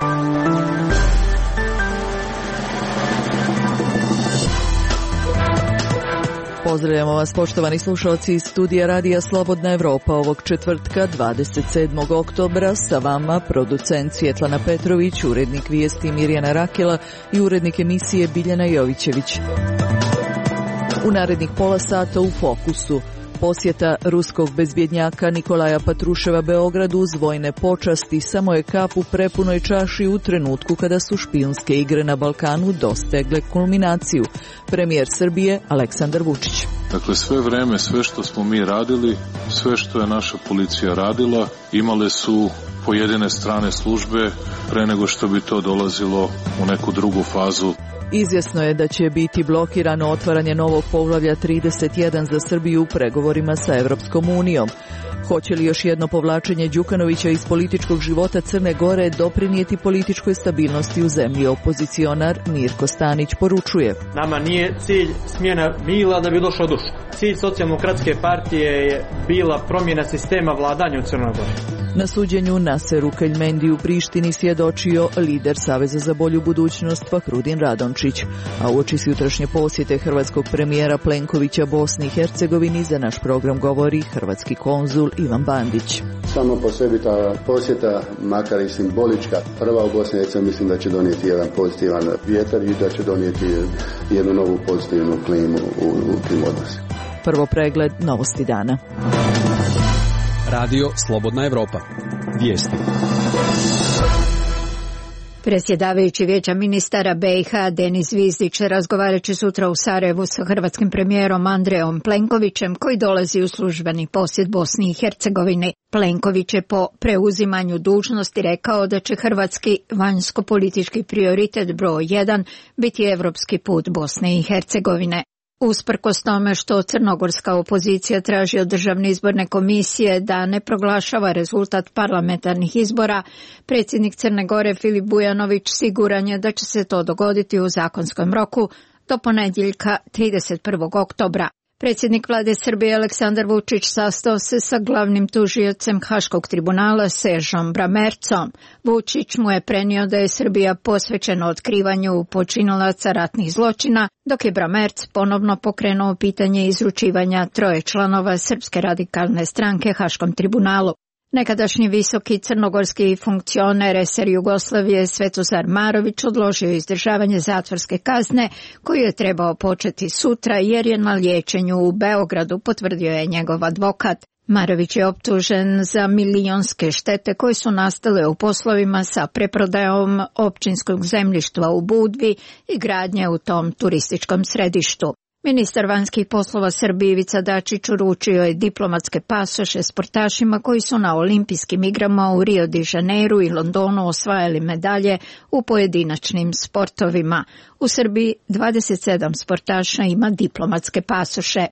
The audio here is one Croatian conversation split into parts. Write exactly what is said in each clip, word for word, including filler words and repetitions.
Pozdravljamo vas, poštovani slušalci iz studija Radija Slobodna Evropa ovog četvrtka dvadeset sedmog oktobra. Sa vama producent Svjetlana Petrović, urednik vijesti Mirjana Rakela i urednik emisije Biljana Jovićević. U narednih pola sata u fokusu. Posjeta ruskog bezbjednjaka Nikolaja Patruševa Beogradu uz vojne počasti samo je kap u prepunoj čaši u trenutku kada su špijunske igre na Balkanu dostegle kulminaciju. Premijer Srbije Aleksandar Vučić. Dakle, sve vreme, sve što smo mi radili, sve što je naša policija radila, imale su pojedine strane službe pre nego što bi to dolazilo u neku drugu fazu. Izvjesno je da će biti blokirano otvaranje novog poglavlja trideset jedan za Srbiju u pregovorima sa Evropskom unijom. Hoće li još jedno povlačenje Đukanovića iz političkog života Crne Gore doprinijeti političkoj stabilnosti u zemlji? Opozicionar Mirko Stanić poručuje. Nama nije cilj smjena Mila da bi došao Duško. Cilj Socijaldemokratske partije je bila promjena sistema vladanja u Crnoj Gori. Na suđenju Naseru Keljmendi u Prištini svjedočio lider Saveza za bolju budućnost Fahrudin Radončić, a uoči jutrašnje posjete hrvatskog premijera Plenkovića Bosni i Hercegovini za naš program govori hrvatski konzul Ivan Bandić. Samo po sebi ta posjeta, makar i simbolička, prva u Bosni i Hercegovini, mislim da će donijeti jedan pozitivan vjetar i da će donijeti jednu novu pozitivnu klimu u, u tim odnosima. Prvo pregled novosti dana. Radio Slobodna Evropa. Vijesti. Predsjedavajući Vijeća ministara B i H Denis Zvizdić razgovarat će sutra u Sarajevu sa hrvatskim premijerom Andrejom Plenkovićem, koji dolazi u službeni posjet Bosni i Hercegovini. Plenković je po preuzimanju dužnosti rekao da će hrvatski vanjsko-politički prioritet broj jedan biti evropski put Bosne i Hercegovine. Usprkos tome što crnogorska opozicija traži od Državne izborne komisije da ne proglašava rezultat parlamentarnih izbora, predsjednik Crne Gore Filip Bujanović siguran je da će se to dogoditi u zakonskom roku do ponedjeljka trideset prvog oktobra. Predsjednik vlade Srbije Aleksandar Vučić sastao se sa glavnim tužiocem Haškog tribunala Seržom Bramercom. Vučić mu je prenio da je Srbija posvećena otkrivanju počinilaca ratnih zločina, dok je Bramerc ponovno pokrenuo pitanje izručivanja troje članova Srpske radikalne stranke Haškom tribunalu. Nekadašnji visoki crnogorski funkcioner es er Jugoslavije Svetozar Marović odložio izdržavanje zatvorske kazne koju je trebao početi sutra jer je na liječenju u Beogradu, potvrdio je njegov advokat. Marović je optužen za milionske štete koje su nastale u poslovima sa preprodajom općinskog zemljišta u Budvi i gradnje u tom turističkom središtu. Ministar vanjskih poslova Srbije Ivica Dačić uručio je diplomatske pasoše sportašima koji su na olimpijskim igrama u Rio de Janeiru i Londonu osvajali medalje u pojedinačnim sportovima. U Srbiji dvadeset sedam sportaša ima diplomatske pasoše.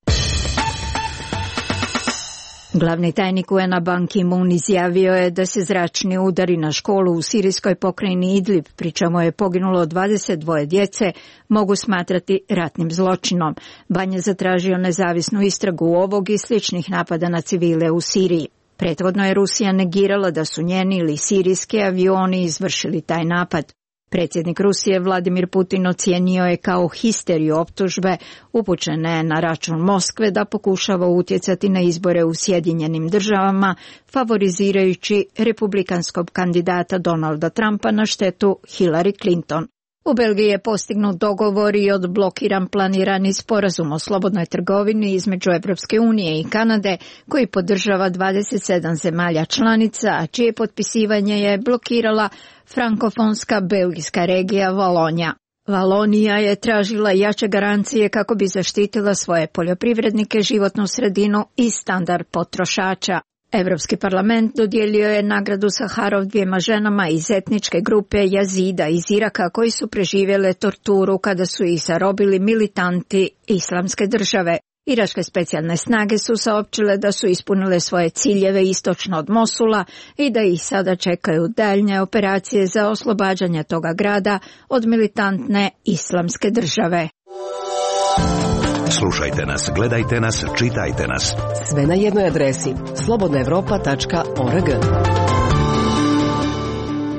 Glavni tajnik U N-a Ban Ki-moon izjavio je da se zračni udari na školu u sirijskoj pokrajini Idlib, pri čemu je poginulo dvadeset dvoje djece, mogu smatrati ratnim zločinom. Ban je zatražio nezavisnu istragu ovog i sličnih napada na civile u Siriji. Prethodno je Rusija negirala da su njeni ili sirijski avioni izvršili taj napad. Predsjednik Rusije Vladimir Putin ocijenio je kao histeriju optužbe upućene na račun Moskve da pokušava utjecati na izbore u Sjedinjenim državama, favorizirajući republikanskog kandidata Donalda Trumpa na štetu Hillary Clinton. U Belgiji je postignut dogovor i odblokiran planirani sporazum o slobodnoj trgovini između Evropske unije i Kanade, koji podržava dvadeset sedam zemalja članica, a čije potpisivanje je blokirala frankofonska belgijska regija Valonija. Valonija je tražila jače garancije kako bi zaštitila svoje poljoprivrednike, životnu sredinu i standard potrošača. Europski parlament dodijelio je nagradu Saharov dvijema ženama iz etničke grupe Jazida iz Iraka koji su preživjele torturu kada su ih zarobili militanti Islamske države. Iračke specijalne snage su saopćile da su ispunile svoje ciljeve istočno od Mosula i da ih sada čekaju daljnje operacije za oslobađanje toga grada od militantne Islamske države. Slušajte nas, gledajte nas, čitajte nas. Sve na jednoj adresi slobodna evropa tačka org.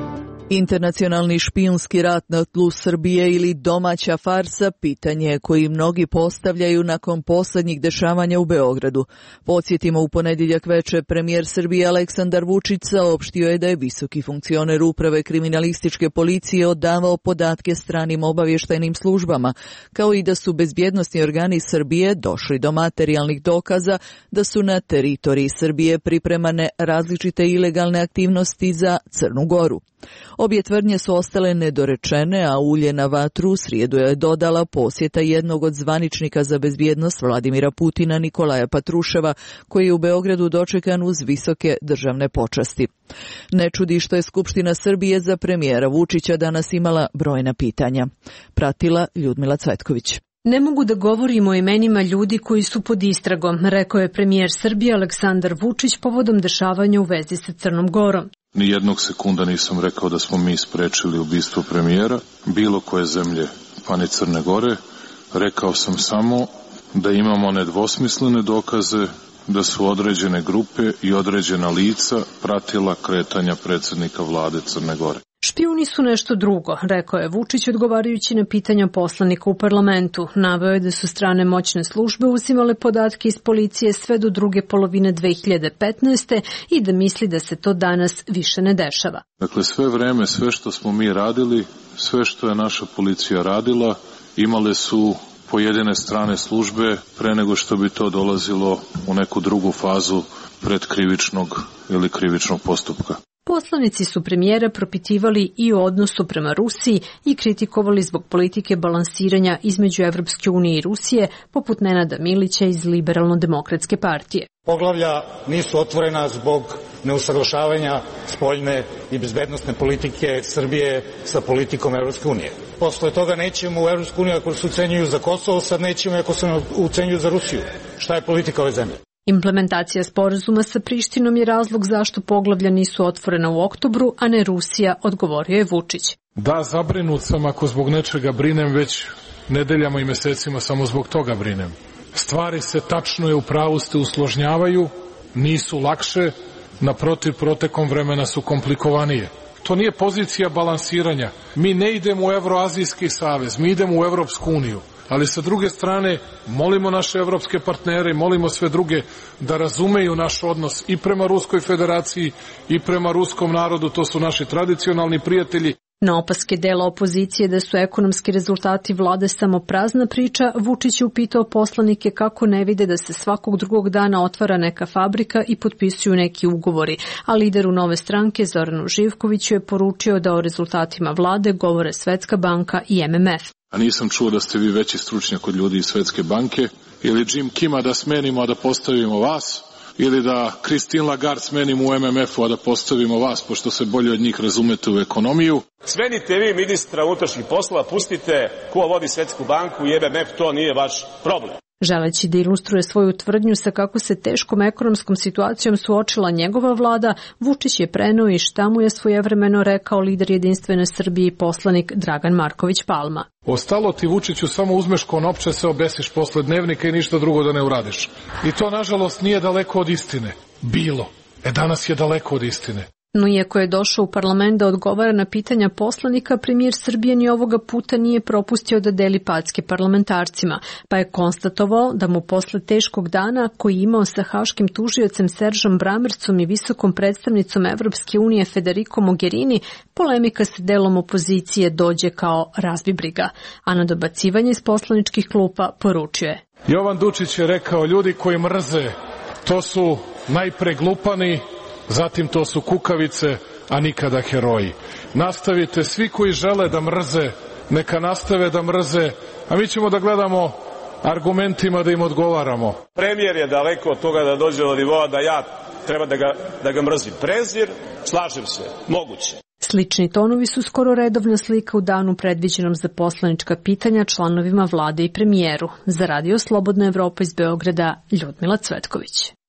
Internacionalni špijunski rat na tlu Srbije ili domaća farsa pitanje je koji mnogi postavljaju nakon posljednjih dešavanja u Beogradu. Podsjetimo, u ponedjeljak veče premijer Srbije Aleksandar Vučić saopštio je da je visoki funkcioner uprave kriminalističke policije odavao podatke stranim obavještajnim službama, kao i da su bezbjednosni organi Srbije došli do materijalnih dokaza da su na teritoriji Srbije pripremane različite ilegalne aktivnosti za Crnu Goru. Obje tvrdnje su ostale nedorečene, a ulje na vatru u srijedu je dodala posjeta jednog od zvaničnika za bezbjednost Vladimira Putina, Nikolaja Patruševa, koji je u Beogradu dočekan uz visoke državne počasti. Ne čudi što je Skupština Srbije za premijera Vučića danas imala brojna pitanja. Pratila Ljudmila Cvetković. Ne mogu da govorim o imenima ljudi koji su pod istragom, rekao je premijer Srbije Aleksandar Vučić povodom dešavanja u vezi sa Crnom Gorom. Ni jednog sekunda nisam rekao da smo mi sprečili ubistvo premijera, bilo koje zemlje, pa ni Crne Gore. Rekao sam samo da imamo nedvosmislene dokaze da su određene grupe i određena lica pratila kretanja predsjednika vlade Crne Gore. Špijuni su nešto drugo, rekao je Vučić odgovarajući na pitanja poslanika u parlamentu. Naveo je da su strane moćne službe uzimale podatke iz policije sve do druge polovine dve hiljade petnaeste. i da misli da se to danas više ne dešava. Dakle, sve vreme, sve što smo mi radili, sve što je naša policija radila, imale su pojedine strane službe pre nego što bi to dolazilo u neku drugu fazu predkrivičnog ili krivičnog postupka. Poslanici su premijera propitivali i o odnosu prema Rusiji i kritikovali zbog politike balansiranja između Evropske unije i Rusije, poput Nenada Milića iz Liberalno-demokratske partije. Poglavlja nisu otvorena zbog neusaglašavanja spoljne i bezbednosne politike Srbije sa politikom Evropske unije. Posle toga nećemo u Evropsku uniju ako se ucenjuju za Kosovo, sad nećemo ako se ucenjuju za Rusiju. Šta je politika ove zemlje? Implementacija sporazuma sa Prištinom je razlog zašto poglavlja nisu otvorena u oktobru, a ne Rusija, odgovorio je Vučić. Da, zabrinut sam ako zbog nečega brinem, već nedeljama i mesecima samo zbog toga brinem. Stvari se, tačno je, u pravu ste, usložnjavaju, nisu lakše, naprotiv, protekom vremena su komplikovanije. To nije pozicija balansiranja. Mi ne idemo u Evroazijski savez, mi idemo u Evropsku uniju. Ali sa druge strane, molimo naše evropske partnere i molimo sve druge da razumeju naš odnos i prema Ruskoj federaciji i prema ruskom narodu, to su naši tradicionalni prijatelji. Na opaske dela opozicije da su ekonomski rezultati vlade samo prazna priča, Vučić je upitao poslanike kako ne vide da se svakog drugog dana otvara neka fabrika i potpisuju neki ugovori, a lideru Nove stranke Zoranu Živkoviću je poručio da o rezultatima vlade govore Svetska banka i M M F. A nisam čuo da ste vi veći stručnjak od ljudi iz Svetske banke, ili Jim Kima da smenimo, a da postavimo vas, ili da Christine Lagarde smenimo u M M F-u, a da postavimo vas, pošto se bolje od njih razumete u ekonomiju. Smenite vi ministra unutrašnjih poslova, pustite ko vodi Svetsku banku i M M F, to nije vaš problem. Želeći da ilustruje svoju tvrdnju sa kako se teškom ekonomskom situacijom suočila njegova vlada, Vučić je preneo i šta mu je svojevremeno rekao lider Jedinstvene Srbije i poslanik Dragan Marković Palma. Ostalo ti, Vučiću, samo uzmeš konopče, se obesiš posle dnevnika i ništa drugo da ne uradiš. I to, nažalost, nije daleko od istine. Bilo. E, danas je daleko od istine. No iako je došao u parlament da odgovara na pitanja poslanika, premijer Srbije ni ovoga puta nije propustio da deli packe parlamentarcima, pa je konstatovao da mu posle teškog dana koji je imao sa haškim tužiocem Seržom Bramercom i visokom predstavnicom Evropske unije Federico Mogherini, polemika sa delom opozicije dođe kao razbibriga, a na dobacivanje iz poslaničkih klupa poručio je. Jovan Dučić je rekao, ljudi koji mrze, to su najpre glupani, zatim to su kukavice, a nikada heroji. Nastavite, svi koji žele da mrze, neka nastave da mrze, a mi ćemo da gledamo argumentima da im odgovaramo. Premijer je daleko od toga da dođe do nivoa da ja treba da ga, da ga mrzim. Prezir, slažem se, moguće. Slični tonovi su skoro redovna slika u danu predviđenom za poslanička pitanja članovima vlade i premijeru. Za Radio Slobodna Evropa iz Beograda, Ljudmila Cvetković.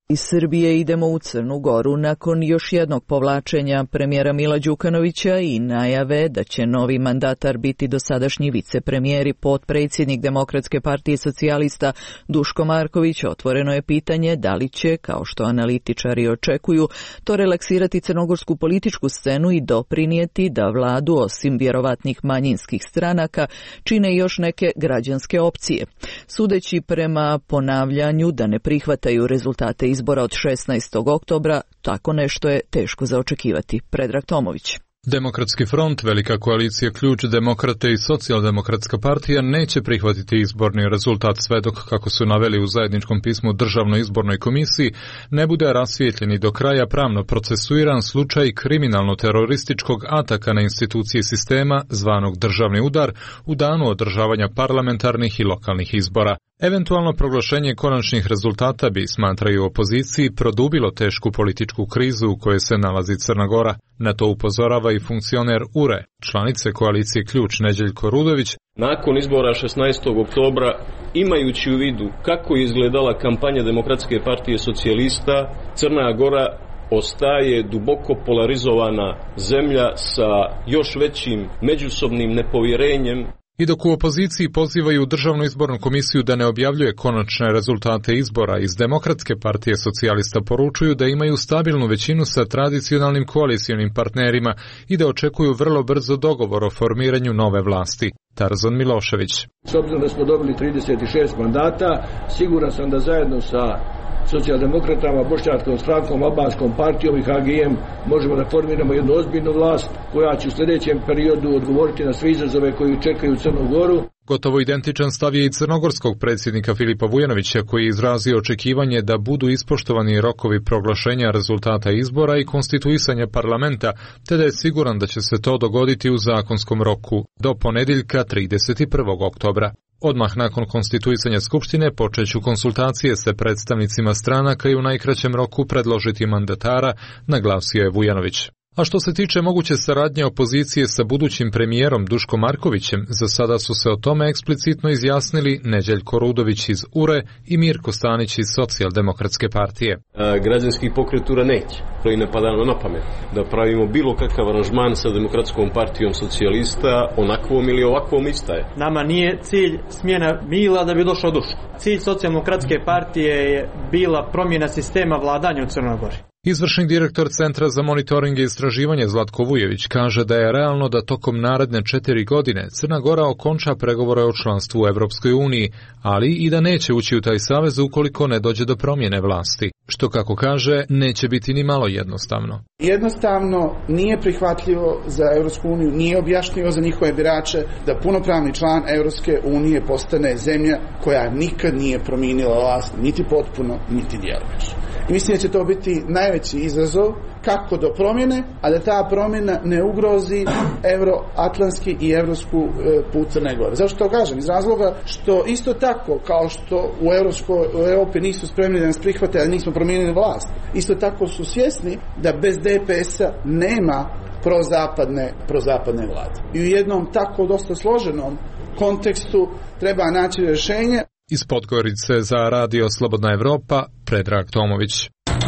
Iz Srbije idemo u Crnu Goru nakon još jednog povlačenja premijera Mila Đukanovića i najave da će novi mandatar biti dosadašnji vicepremijer i potpredsjednik Demokratske partije socijalista Duško Marković. Otvoreno je pitanje da li će, kao što analitičari očekuju, to relaksirati crnogorsku političku scenu i doprinijeti da vladu, osim vjerovatnih manjinskih stranaka, čine još neke građanske opcije. Sudeći prema ponavljanju da ne prihvataju rezultate izbora od šesnaestog oktobra, tako nešto je teško za očekivati. Predrag Tomović. Demokratski front, velika koalicija Ključ, Demokrate i Socijaldemokratska partija neće prihvatiti izborni rezultat sve dok, kako su naveli u zajedničkom pismu Državnoj izbornoj komisiji, ne bude rasvijetljen i do kraja pravno procesuiran slučaj kriminalno-terorističkog ataka na institucije sistema, zvanog državni udar, u danu održavanja parlamentarnih i lokalnih izbora. Eventualno proglašenje konačnih rezultata bi, smatraju opoziciji, produbilo tešku političku krizu u kojoj se nalazi Crna Gora. Na to upozorava i funkcioner U R E, članice koalicije Ključ Neđeljko Rudović. Nakon izbora šesnaestog oktobra, imajući u vidu kako je izgledala kampanja Demokratske partije socijalista, Crna Gora ostaje duboko polarizovana zemlja sa još većim međusobnim nepovjerenjem. I dok u opoziciji pozivaju Državnu izbornu komisiju da ne objavljuje konačne rezultate izbora, iz Demokratske partije socijalista poručuju da imaju stabilnu većinu sa tradicionalnim koalicionim partnerima i da očekuju vrlo brzo dogovor o formiranju nove vlasti. Tarzan Milošević. S obzirom da smo dobili trideset šest mandata, siguran sam da zajedno sa socijaldemokratama, bošnjačkom strankom, albanskom partijom i H G M možemo da formiramo jednu ozbiljnu vlast koja će u sljedećem periodu odgovoriti na sve izazove koji čekaju Crnu Goru. Gotovo identičan stav je i crnogorskog predsjednika Filipa Vujanovića, koji je izrazio očekivanje da budu ispoštovani rokovi proglašenja rezultata izbora i konstituisanja parlamenta, te da je siguran da će se to dogoditi u zakonskom roku do ponedjeljka trideset prvog oktobra. Odmah nakon konstituisanja Skupštine počeću konsultacije sa predstavnicima stranaka i u najkraćem roku predložiti mandatara, naglasio je Vujanović. A što se tiče moguće saradnje opozicije sa budućim premijerom Duškom Markovićem, za sada su se o tome eksplicitno izjasnili Neđeljko Rudović iz U R E i Mirko Stanić iz Socijaldemokratske partije. A, građanski pokret U R E neće, koji ne pada na pamet, da pravimo bilo kakav aranžman sa Demokratskom partijom socijalista, onakvom ili ovakvom istaje. Nama nije cilj smjena Mila da bi došao Duško. Cilj Socijaldemokratske partije je bila promjena sistema vladanja u Crnoj Gori. Izvršni direktor Centra za monitoring i istraživanje Zlatko Vujević kaže da je realno da tokom naredne četiri godine Crna Gora okonča pregovore o članstvu u Evropskoj uniji, ali i da neće ući u taj savez ukoliko ne dođe do promjene vlasti, što, kako kaže, neće biti ni malo jednostavno. Jednostavno nije prihvatljivo za Evropsku uniju, nije objašnjivo za njihove birače da punopravni član Evropske unije postane zemlja koja nikad nije promijenila vlast, niti potpuno, niti djelomično. I mislim da će to biti najveći izazov kako do promjene, a da ta promjena ne ugrozi euroatlantski i evropsku put Crne Gore. Zašto to kažem? Iz razloga što isto tako kao što u, Evropsko, u Europi nisu spremni da nas prihvate, ali nismo promijenili vlast, isto tako su svjesni da bez D P S-a nema prozapadne, prozapadne vlade. I u jednom tako dosta složenom kontekstu treba naći rješenje. Iz Podgorice za Radio Slobodna Evropa, Predrag Tomović.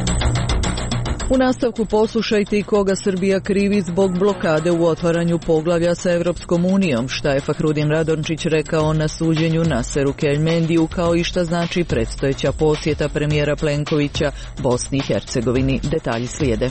U nastavku poslušajte i koga Srbija krivi zbog blokade u otvaranju poglavlja sa Evropskom unijom, šta je Fahrudin Radončić rekao na suđenju Naseru Keljmendiju, kao i šta znači predstojeća posjeta premijera Plenkovića Bosni i Hercegovini. Detalji slijede.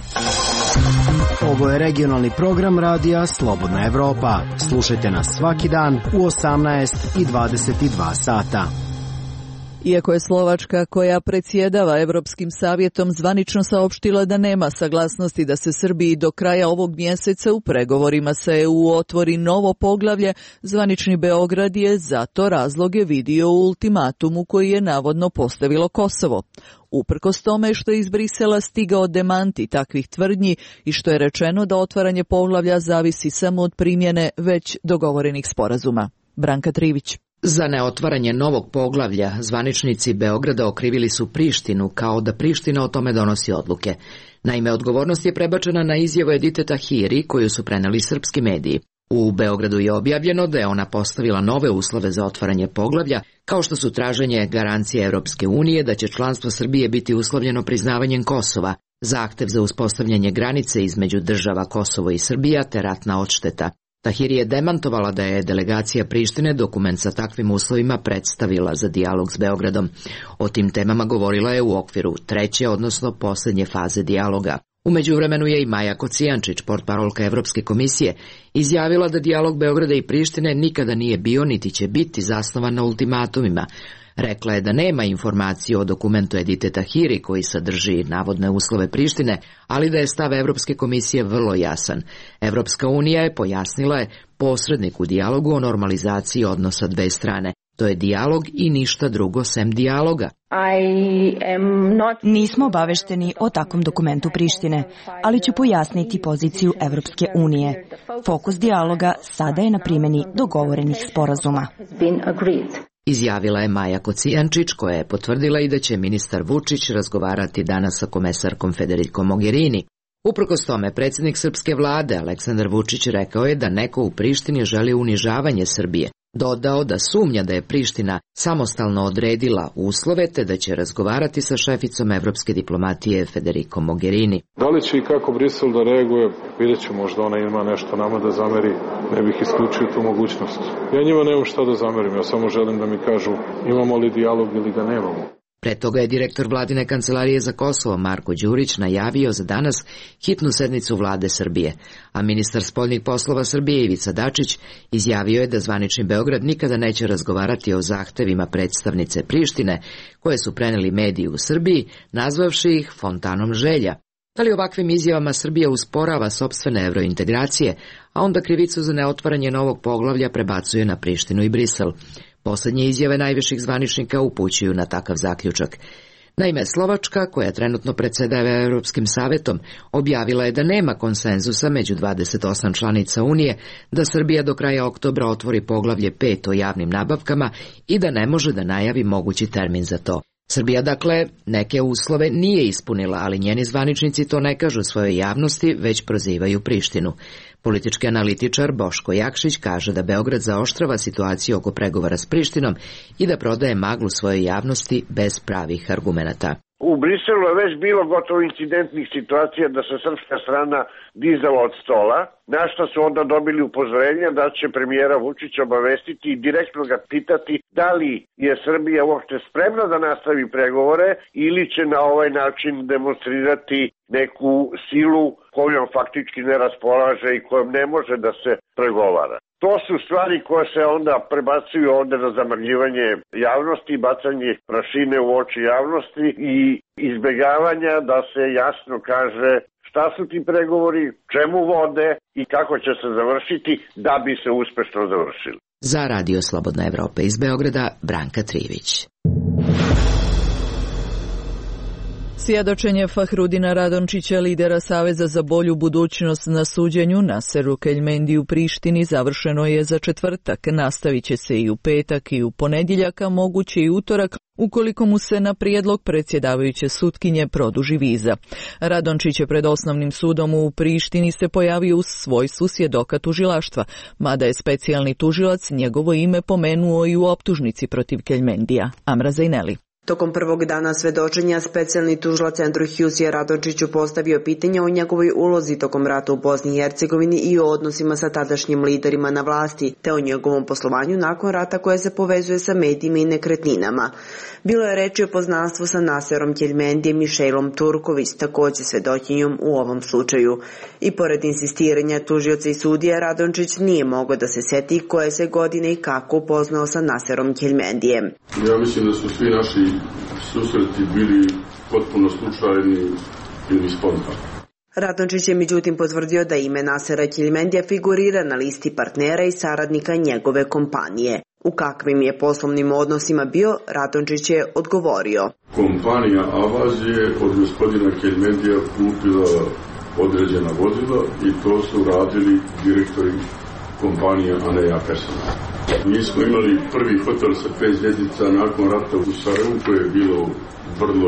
Ovo je regionalni program Radija Slobodna Evropa. Slušajte nas svaki dan u osamnaest i dvadeset dva sata. Iako je Slovačka, koja predsjedava Europskim savjetom, zvanično saopštila da nema saglasnosti da se Srbiji do kraja ovog mjeseca u pregovorima sa E U otvori novo poglavlje, zvanični Beograd je zato razloge vidio u ultimatumu koji je navodno postavilo Kosovo. Uprkos tome što je iz Brisela stigao demanti takvih tvrdnji i što je rečeno da otvaranje poglavlja zavisi samo od primjene već dogovorenih sporazuma. Branka Trivić. Za neotvaranje novog poglavlja zvaničnici Beograda okrivili su Prištinu, kao da Priština o tome donosi odluke. Naime, odgovornost je prebačena na izjavu Edite Tahiri, koju su preneli srpski mediji. U Beogradu je objavljeno da je ona postavila nove uslove za otvaranje poglavlja, kao što su traženje garancije Evropske unije da će članstvo Srbije biti uslovljeno priznavanjem Kosova, zahtev za uspostavljanje granice između država Kosovo i Srbija te ratna odšteta. Tahiri je demantovala da je delegacija Prištine dokument sa takvim uslovima predstavila za dijalog s Beogradom. O tim temama govorila je u okviru treće, odnosno poslednje faze dijaloga. U međuvremenu je i Maja Kocijančić, portparolka Evropske komisije, izjavila da dijalog Beograda i Prištine nikada nije bio niti će biti zasnovan na ultimatumima. Rekla je da nema informacije o dokumentu Edite Tahiri koji sadrži navodne uslove Prištine, ali da je stav Evropske komisije vrlo jasan. Evropska unija je, pojasnila je, posrednik u dijalogu o normalizaciji odnosa dve strane. To je dijalog i ništa drugo sem dijaloga. Not... Nismo obavešteni o takvom dokumentu Prištine, ali ću pojasniti poziciju Evropske unije. Fokus dijaloga sada je na primjeni dogovorenih sporazuma. Izjavila je Maja Kocijančić, koja je potvrdila i da će ministar Vučić razgovarati danas sa komesarkom Federico Mogherini. Uprkos tome, predsjednik srpske vlade Aleksandar Vučić rekao je da neko u Prištini želi unižavanje Srbije. Dodao da sumnja da je Priština samostalno odredila uslove te da će razgovarati sa šeficom evropske diplomatije Federico Mogherini. Da li će i kako Brisel da reaguje, vidjet ću, možda ona ima nešto nama da zameri, ne bih isključio tu mogućnost. Ja njima nemam šta da zamerim, ja samo želim da mi kažu imamo li dijalog ili ga nemamo. Pre toga je direktor vladine kancelarije za Kosovo Marko Đurić najavio za danas hitnu sednicu vlade Srbije, a ministar spoljnih poslova Srbije Ivica Dačić izjavio je da zvanični Beograd nikada neće razgovarati o zahtevima predstavnice Prištine, koje su preneli mediji u Srbiji, nazvavši ih fontanom želja. Da li ovakvim izjavama Srbija usporava sopstvene evrointegracije, a onda krivicu za neotvaranje novog poglavlja prebacuje na Prištinu i Brisel? Poslednje izjave najviših zvaničnika upućuju na takav zaključak. Naime, Slovačka, koja trenutno predsedava Europskim savetom, objavila je da nema konsenzusa među dvadeset osam članica Unije da Srbija do kraja oktobra otvori poglavlje pet o javnim nabavkama i da ne može da najavi mogući termin za to. Srbija, dakle, neke uslove nije ispunila, ali njeni zvaničnici to ne kažu svojoj javnosti, već prozivaju Prištinu. Politički analitičar Boško Jakšić kaže da Beograd zaoštrava situaciju oko pregovora s Prištinom i da prodaje maglu svojoj javnosti bez pravih argumenata. U Briselu je već bilo gotovo incidentnih situacija da se srpska strana dizala od stola, na što su onda dobili upozorenje da će premijera Vučića obavestiti i direktno ga pitati da li je Srbija uopšte spremna da nastavi pregovore ili će na ovaj način demonstrirati neku silu kojom faktički ne raspolaže i kojom ne može da se pregovara. To su stvari koje se onda prebacuju ovde na zamrljivanje javnosti, bacanje prašine u oči javnosti i izbegavanja da se jasno kaže šta su ti pregovori, čemu vode i kako će se završiti da bi se uspešno završili. Za Radio Slobodna Evropa iz Beograda, Branka Trivić. Svjedočenje Fahrudina Radončića, lidera Saveza za bolju budućnost na suđenju Naseru Keljmendi u Prištini, završeno je za četvrtak. Nastavit će se i u petak i u ponedjeljak, a moguće i utorak, ukoliko mu se na prijedlog predsjedavajuće sutkinje produži viza. Radončić je pred osnovnim sudom u Prištini se pojavio u svojstvu svjedoka tužilaštva, mada je specijalni tužilac njegovo ime pomenuo i u optužnici protiv Keljmendija. Amra Zajneli. Tokom prvog dana svedočenja specijalni tužilac Andrew Hughes je Radončiću postavio pitanje o njegovoj ulozi tokom rata u Bosni i Hercegovini i o odnosima sa tadašnjim liderima na vlasti, te o njegovom poslovanju nakon rata koje se povezuje sa medijima i nekretninama. Bilo je reči o poznanstvu sa Naserom Keljmendijem i Šejlom Turković, takođe svedočenjom u ovom slučaju. I pored insistiranja tužioca i sudija, Radončić nije mogao da se seti koje se godine i kako upoznao sa Naserom Keljmendijem. Ja mislim da su svi naši susreti bili potpuno slučajni ili spontani. Radončić je međutim potvrdio da ime Nasera Keljmendija figurira na listi partnera i saradnika njegove kompanije. U kakvim je poslovnim odnosima bio, Radončić je odgovorio. Kompanija Avaz je od gospodina Keljmendija kupila određena vozila i to su radili direktori kompanije, a ne ja personalno. Mi smo imali prvi hotel sa pet zvjezdica nakon rata u Sarajevu, koje je bilo vrlo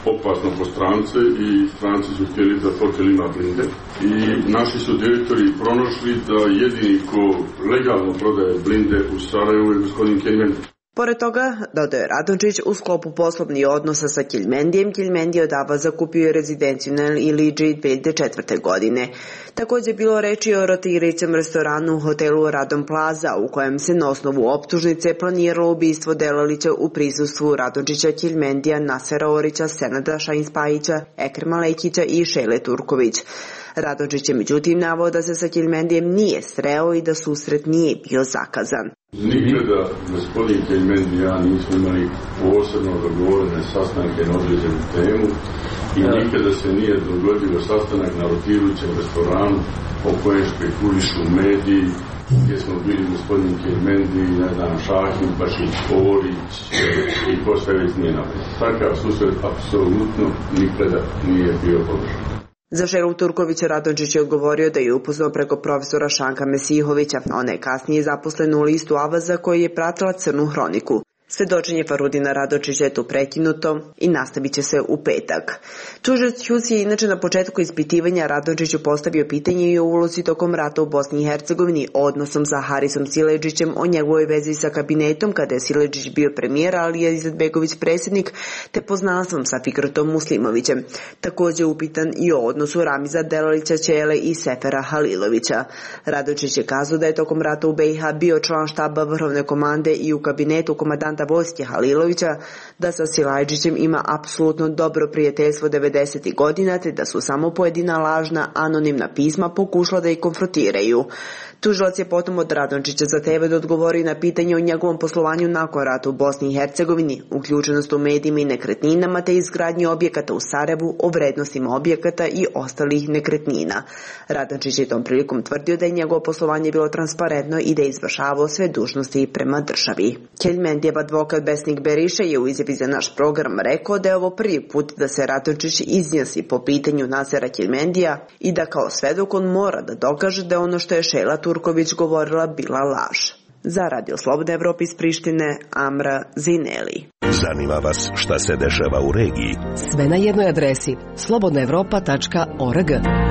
opasno po strance i stranci su htjeli da hotel ima blinde. I naši su direktori pronašli da jedini ko legalno prodaje blinde u Sarajevu je gospodin Keljmendi. Pored toga, dodaje Radončić, u sklopu poslovnih odnosa sa Keljmendijem, Keljmendi od Avaza kupio je rezidenciju na Iliđi dve hiljade četvrte. godine. Također je bilo reči o rotirajućem restoranu u hotelu Radon Plaza, u kojem se na osnovu optužnice planiralo ubistvo Delalića u prisustvu Radončića, Keljmendija, Nasera Orića, Senada Šahin-Spajića, Ekrema Lekića i Šele Turković. Radončić je međutim naveo da se sa Keljmendijem nije sreo i da susret nije bio zakazan. Nikada gospodin Keljmendi i ja nismo imali posebno dogovorene sastanke na određenu temu i nikada se nije dogodio sastanak na rotirajućem restoranu o kojem špekulišu mediji, gdje smo bili gospodin Keljmendi, ne znam, Šahin, Bašić, Orić i ko sve već nije napravio. Takav susret apsolutno nikada nije bio podržan. Za Šelu Turkovića Radončić je odgovorio da je upoznao preko profesora Šanka Mesihovića. Ona je kasnije zaposlena u listu Avaza koji je pratila Crnu hroniku. Svedočenje Farudina Radončića je tu prekinuto i nastavit će se u petak. Tužilac Hjus je inače na početku ispitivanja Radončiću postavio pitanje i o ulozi tokom rata u Bosni i Hercegovini, odnosom sa Harisom Siledžićem, o njegovoj vezi sa kabinetom kada je Siledžić bio premijer, ali je Izetbegović predsjednik, te poznanstvom sa Fikretom Muslimovićem. Također upitan i o odnosu Ramiza Delalića Ćele i Sefera Halilovića. Radončić je kazao da je tokom rata u B i H bio član štaba vrhovne komande i u kabinetu komandanta vojske Halilovića, da sa Silajdžićem ima apsolutno dobro prijateljstvo devedesetih godina, te da su samo pojedina lažna anonimna pisma pokušala da ih konfrontiraju. Tužilac je potom od Radončića zahtevao da odgovori na pitanje o njegovom poslovanju nakon rata u Bosni i Hercegovini, uključenost u medijima i nekretninama te izgradnji objekata u Sarajevu, o vrednostima objekata i ostalih nekretnina. Radončić je tom prilikom tvrdio da je njegovo poslovanje bilo transparentno i da je izvršavao sve dužnosti prema državi. Keljmendijev advokat Besnik Beriša je u izjavi za naš program rekao da je ovo prvi put da se Radončić izjasni po pitanju Nasera Keljmendija i da kao svedok on mora da dokaže da ono što je Šela Turković govorila bila laž. Za Radio Slobodna Evropa iz Prištine, Amra Zineli. Zanima vas šta se dešava u regiji? Sve na jednoj adresi slobodna evropa tačka org.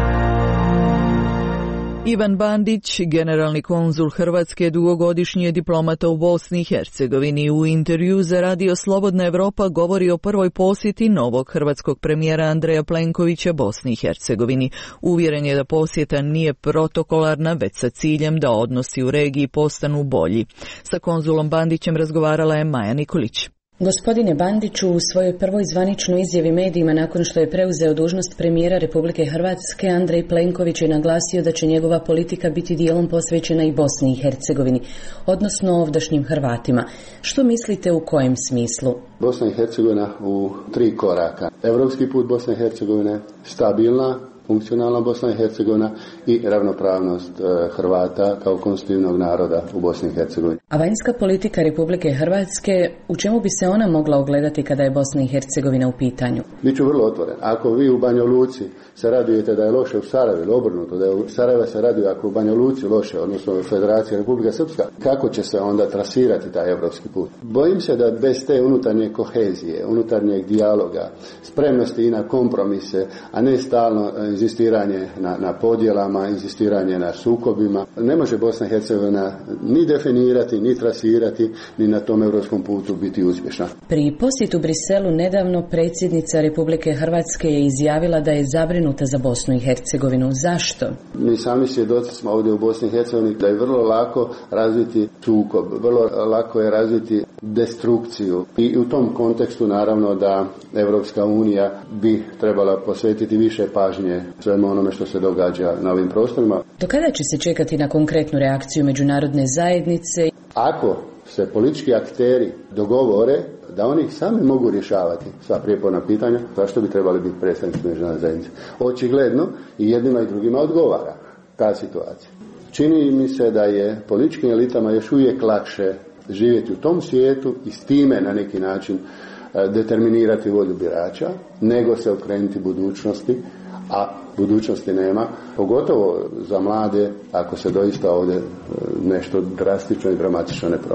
Ivan Bandić, generalni konzul Hrvatske, dugogodišnji je diplomata u Bosni i Hercegovini. U intervju za Radio Slobodna Evropa govori o prvoj posjeti novog hrvatskog premijera Andreja Plenkovića Bosni i Hercegovini. Uvjeren je da posjeta nije protokolarna, već sa ciljem da odnosi u regiji postanu bolji. Sa konzulom Bandićem razgovarala je Maja Nikolić. Gospodine Bandiću, u svojoj prvoj zvaničnoj izjavi medijima nakon što je preuzeo dužnost premijera Republike Hrvatske, Andrej Plenković je naglasio da će njegova politika biti dijelom posvećena i Bosni i Hercegovini, odnosno ovdašnjim Hrvatima. Što mislite u kojem smislu? Bosna i Hercegovina u tri koraka. Evropski put Bosne i Hercegovine, stabilna, funkcionalna Bosna i Hercegovina i ravnopravnost Hrvata kao konstitutivnog naroda u Bosni i Hercegovini. A vanjska politika Republike Hrvatske, u čemu bi se ona mogla ogledati kada je Bosna i Hercegovina u pitanju? Biću vrlo otvoren. Ako vi u Banja Luci se radujete da je loše u Sarajevu ili obrnuto, da je u Sarajevu se raduje ako u Banja Luci loše, odnosno u Federaciji Republika Srpska, kako će se onda trasirati taj evropski put? Bojim se da bez te unutarnje kohezije, unutarnjeg dijaloga, spremnosti i na kompromise, a ne stalno inzistiranje na, na podjelama, inzistiranje na sukobima, ne može Bosna i Hercegovina ni definirati, ni trasirati, ni na tom evropskom putu biti uspješna. Pri posjetu Briselu nedavno predsjednica Republike Hrvatske je izjavila da je zabrinuta za Bosnu i Hercegovinu. Zašto? Mi sami svjedoci smo ovdje u Bosni i Hercegovini da je vrlo lako razviti sukob, vrlo lako je razviti destrukciju i u tom kontekstu naravno da Evropska unija bi trebala posvetiti više pažnje svemu onome što se događa na ovim prostorima. Do kada će se čekati na konkretnu reakciju međunarodne zajednice? Ako se politički akteri dogovore da oni sami mogu rješavati sva prijeporna pitanja, zašto bi trebali biti predstavnici međunarodne zajednice? Očigledno i jednima i drugima odgovara ta situacija. Čini mi se da je političkim elitama još uvijek lakše živjeti u tom svijetu i s time na neki način determinirati volju birača, nego se okrenuti budućnosti, a budućnosti nema, pogotovo za mlade, ako se doista ovdje nešto drastično i dramatično ne promijeni.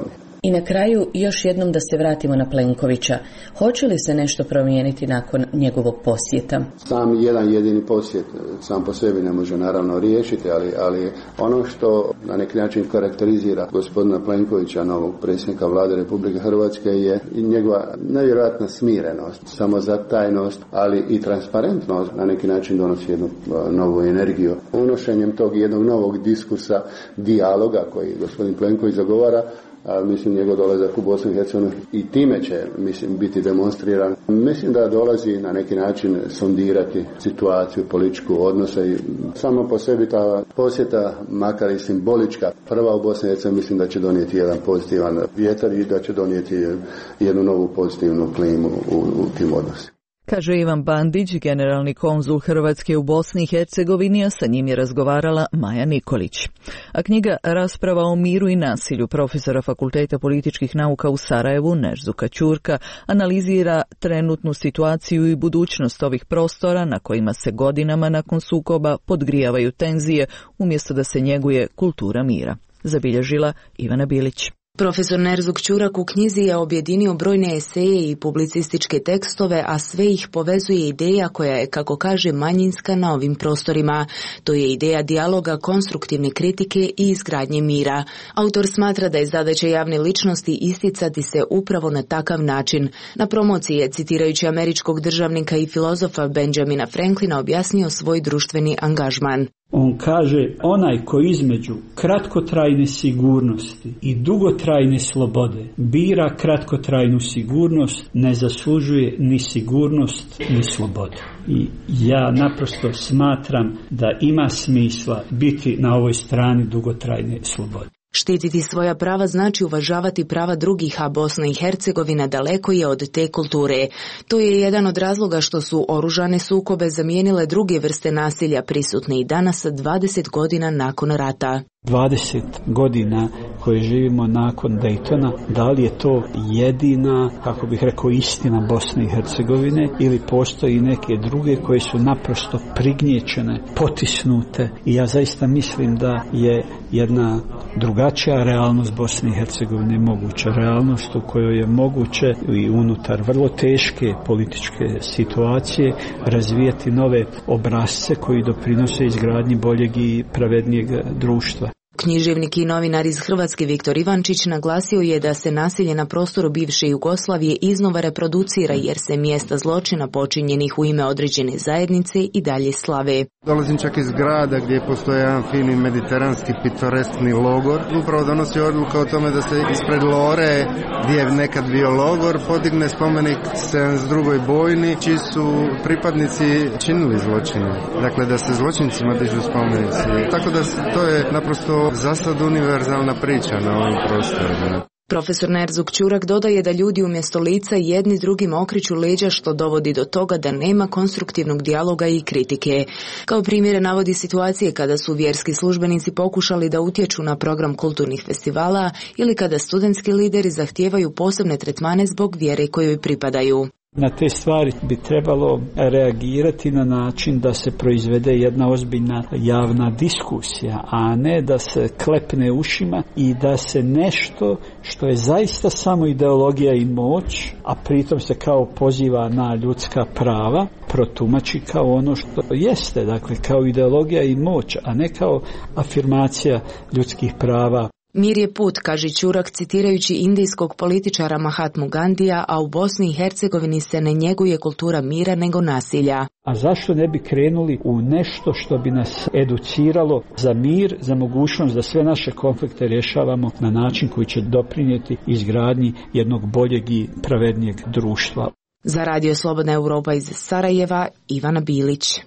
I na kraju još jednom da se vratimo na Plenkovića. Hoće li se nešto promijeniti nakon njegovog posjeta? Sam jedan jedini posjet sam po sebi ne može naravno riješiti, ali, ali ono što na neki način karakterizira gospodina Plenkovića, novog predsjednika vlade Republike Hrvatske, je njegova nevjerojatna smirenost, samozatajnost, ali i transparentnost na neki način donosi jednu novu energiju. Unošenjem tog jednog novog diskursa, dijaloga koji gospodin Plenković zagovara, a mislim njegov dolazak u Bosnu i Hercegovinu i time će mislim biti demonstriran. Mislim da dolazi na neki način sondirati situaciju, političku odnose i samo po sebi ta posjeta, makar i simbolička, prva u Bosni i Hercegovini, mislim da će donijeti jedan pozitivan vjetar i da će donijeti jednu novu pozitivnu klimu u, u tim odnosima. Kaže Ivan Bandić, generalni konzul Hrvatske u Bosni i Hercegovini, a sa njim je razgovarala Maja Nikolić. A knjiga Rasprava o miru i nasilju profesora Fakulteta političkih nauka u Sarajevu, Nerzuka Ćurka, analizira trenutnu situaciju i budućnost ovih prostora na kojima se godinama nakon sukoba podgrijavaju tenzije umjesto da se njeguje kultura mira. Zabilježila Ivana Bilić. Profesor Nerzuk Ćurak u knjizi je objedinio brojne eseje i publicističke tekstove, a sve ih povezuje ideja koja je, kako kaže, manjinska na ovim prostorima. To je ideja dijaloga, konstruktivne kritike i izgradnje mira. Autor smatra da je zadaća javne ličnosti isticati se upravo na takav način. Na promociji je, citirajući američkog državnika i filozofa Benjamina Franklina, objasnio svoj društveni angažman. On kaže, onaj koji između kratkotrajne sigurnosti i dugotrajne slobode bira kratkotrajnu sigurnost, ne zaslužuje ni sigurnost ni slobodu. I ja naprosto smatram da ima smisla biti na ovoj strani dugotrajne slobode. Štititi svoja prava znači uvažavati prava drugih, a Bosna i Hercegovina daleko je od te kulture. To je jedan od razloga što su oružane sukobe zamijenile druge vrste nasilja prisutne i danas dvadeset godina nakon rata. dvadeset godina koje živimo nakon Daytona, da li je to jedina, kako bih rekao, istina Bosne i Hercegovine ili postoji neke druge koje su naprosto prignječene, potisnute, i ja zaista mislim da je jedna drugačija realnost Bosne i Hercegovine moguća, realnost u kojoj je moguće i unutar vrlo teške političke situacije razvijati nove obrasce koji doprinose izgradnji boljeg i pravednijeg društva. Književnik i novinar iz Hrvatske Viktor Ivančić naglasio je da se nasilje na prostoru bivše Jugoslavije iznova reproducira jer se mjesta zločina počinjenih u ime određene zajednice i dalje slave. Dolazim čak iz grada gdje postoje jedan fini mediteranski pitoreskni logor. Upravo donosi odluka o tome da se ispred Lore, gdje je nekad bio logor, podigne spomenik sedamdeset drugoj bojni, čiji su pripadnici činili zločine. Dakle, da se zločincima dižu spomenici. Tako da to je naprosto za sad univerzalna priča na ovim prostorima. Profesor Nerzuk Ćurak dodaje da ljudi umjesto lica jedni drugima okreću leđa, što dovodi do toga da nema konstruktivnog dijaloga i kritike. Kao primjere navodi situacije kada su vjerski službenici pokušali da utječu na program kulturnih festivala ili kada studentski lideri zahtijevaju posebne tretmane zbog vjere kojoj pripadaju. Na te stvari bi trebalo reagirati na način da se proizvede jedna ozbiljna javna diskusija, a ne da se klepne ušima i da se nešto što je zaista samo ideologija i moć, a pritom se kao poziva na ljudska prava, protumači kao ono što jeste, dakle kao ideologija i moć, a ne kao afirmacija ljudskih prava. Mir je put, kaže Ćurak citirajući indijskog političara Mahatmu Gandija, a u Bosni i Hercegovini se ne njeguje kultura mira nego nasilja. A zašto ne bi krenuli u nešto što bi nas educiralo za mir, za mogućnost da sve naše konflikte rješavamo na način koji će doprinijeti izgradnji jednog boljeg i pravednijeg društva. Za Radio Slobodna Europa iz Sarajeva, Ivana Bilić.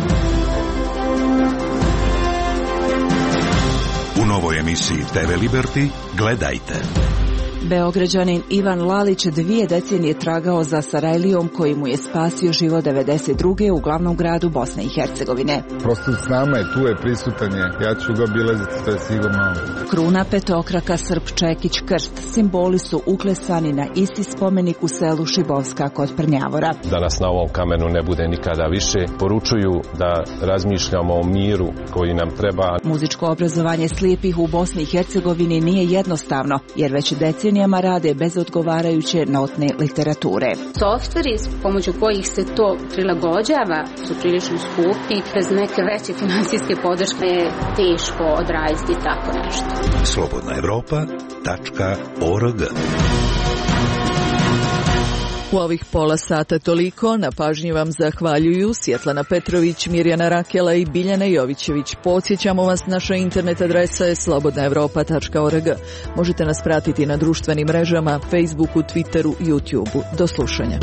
U novoj emisiji te ve Liberty gledajte. Beograđanin Ivan Lalić dvije decenije tragao za Sarajlijom koji mu je spasio život devedeset druge u glavnom gradu Bosne i Hercegovine. Prosto s nama je, tu je, prisutan je. Ja ću ga obilaziti, to je sigurno. Kruna, petokraka, srp, čekić, krst, simboli su uklesani na isti spomenik u selu Šibovska kod Prnjavora. Da nas na ovom kamenu ne bude nikada više, poručuju da razmišljamo o miru koji nam treba. Muzičko obrazovanje slijepih u Bosni i Hercegovini nije jednostavno, jer već decenije deponijama rade bez odgovarajuće notne literature. Softveri pomoću kojih se to prilagođava su prilično skupi. Bez neke veće finansijske podrške je teško odraditi tako nešto. slobodna evropa tačka org. U ovih pola sata toliko. Na pažnji vam zahvaljuju Svjetlana Petrović, Mirjana Rakela i Biljana Jovićević. Podsjećamo vas, naša internet adresa je slobodna evropa tačka org. Možete nas pratiti na društvenim mrežama, Facebooku, Twitteru, YouTubeu. Do slušanja.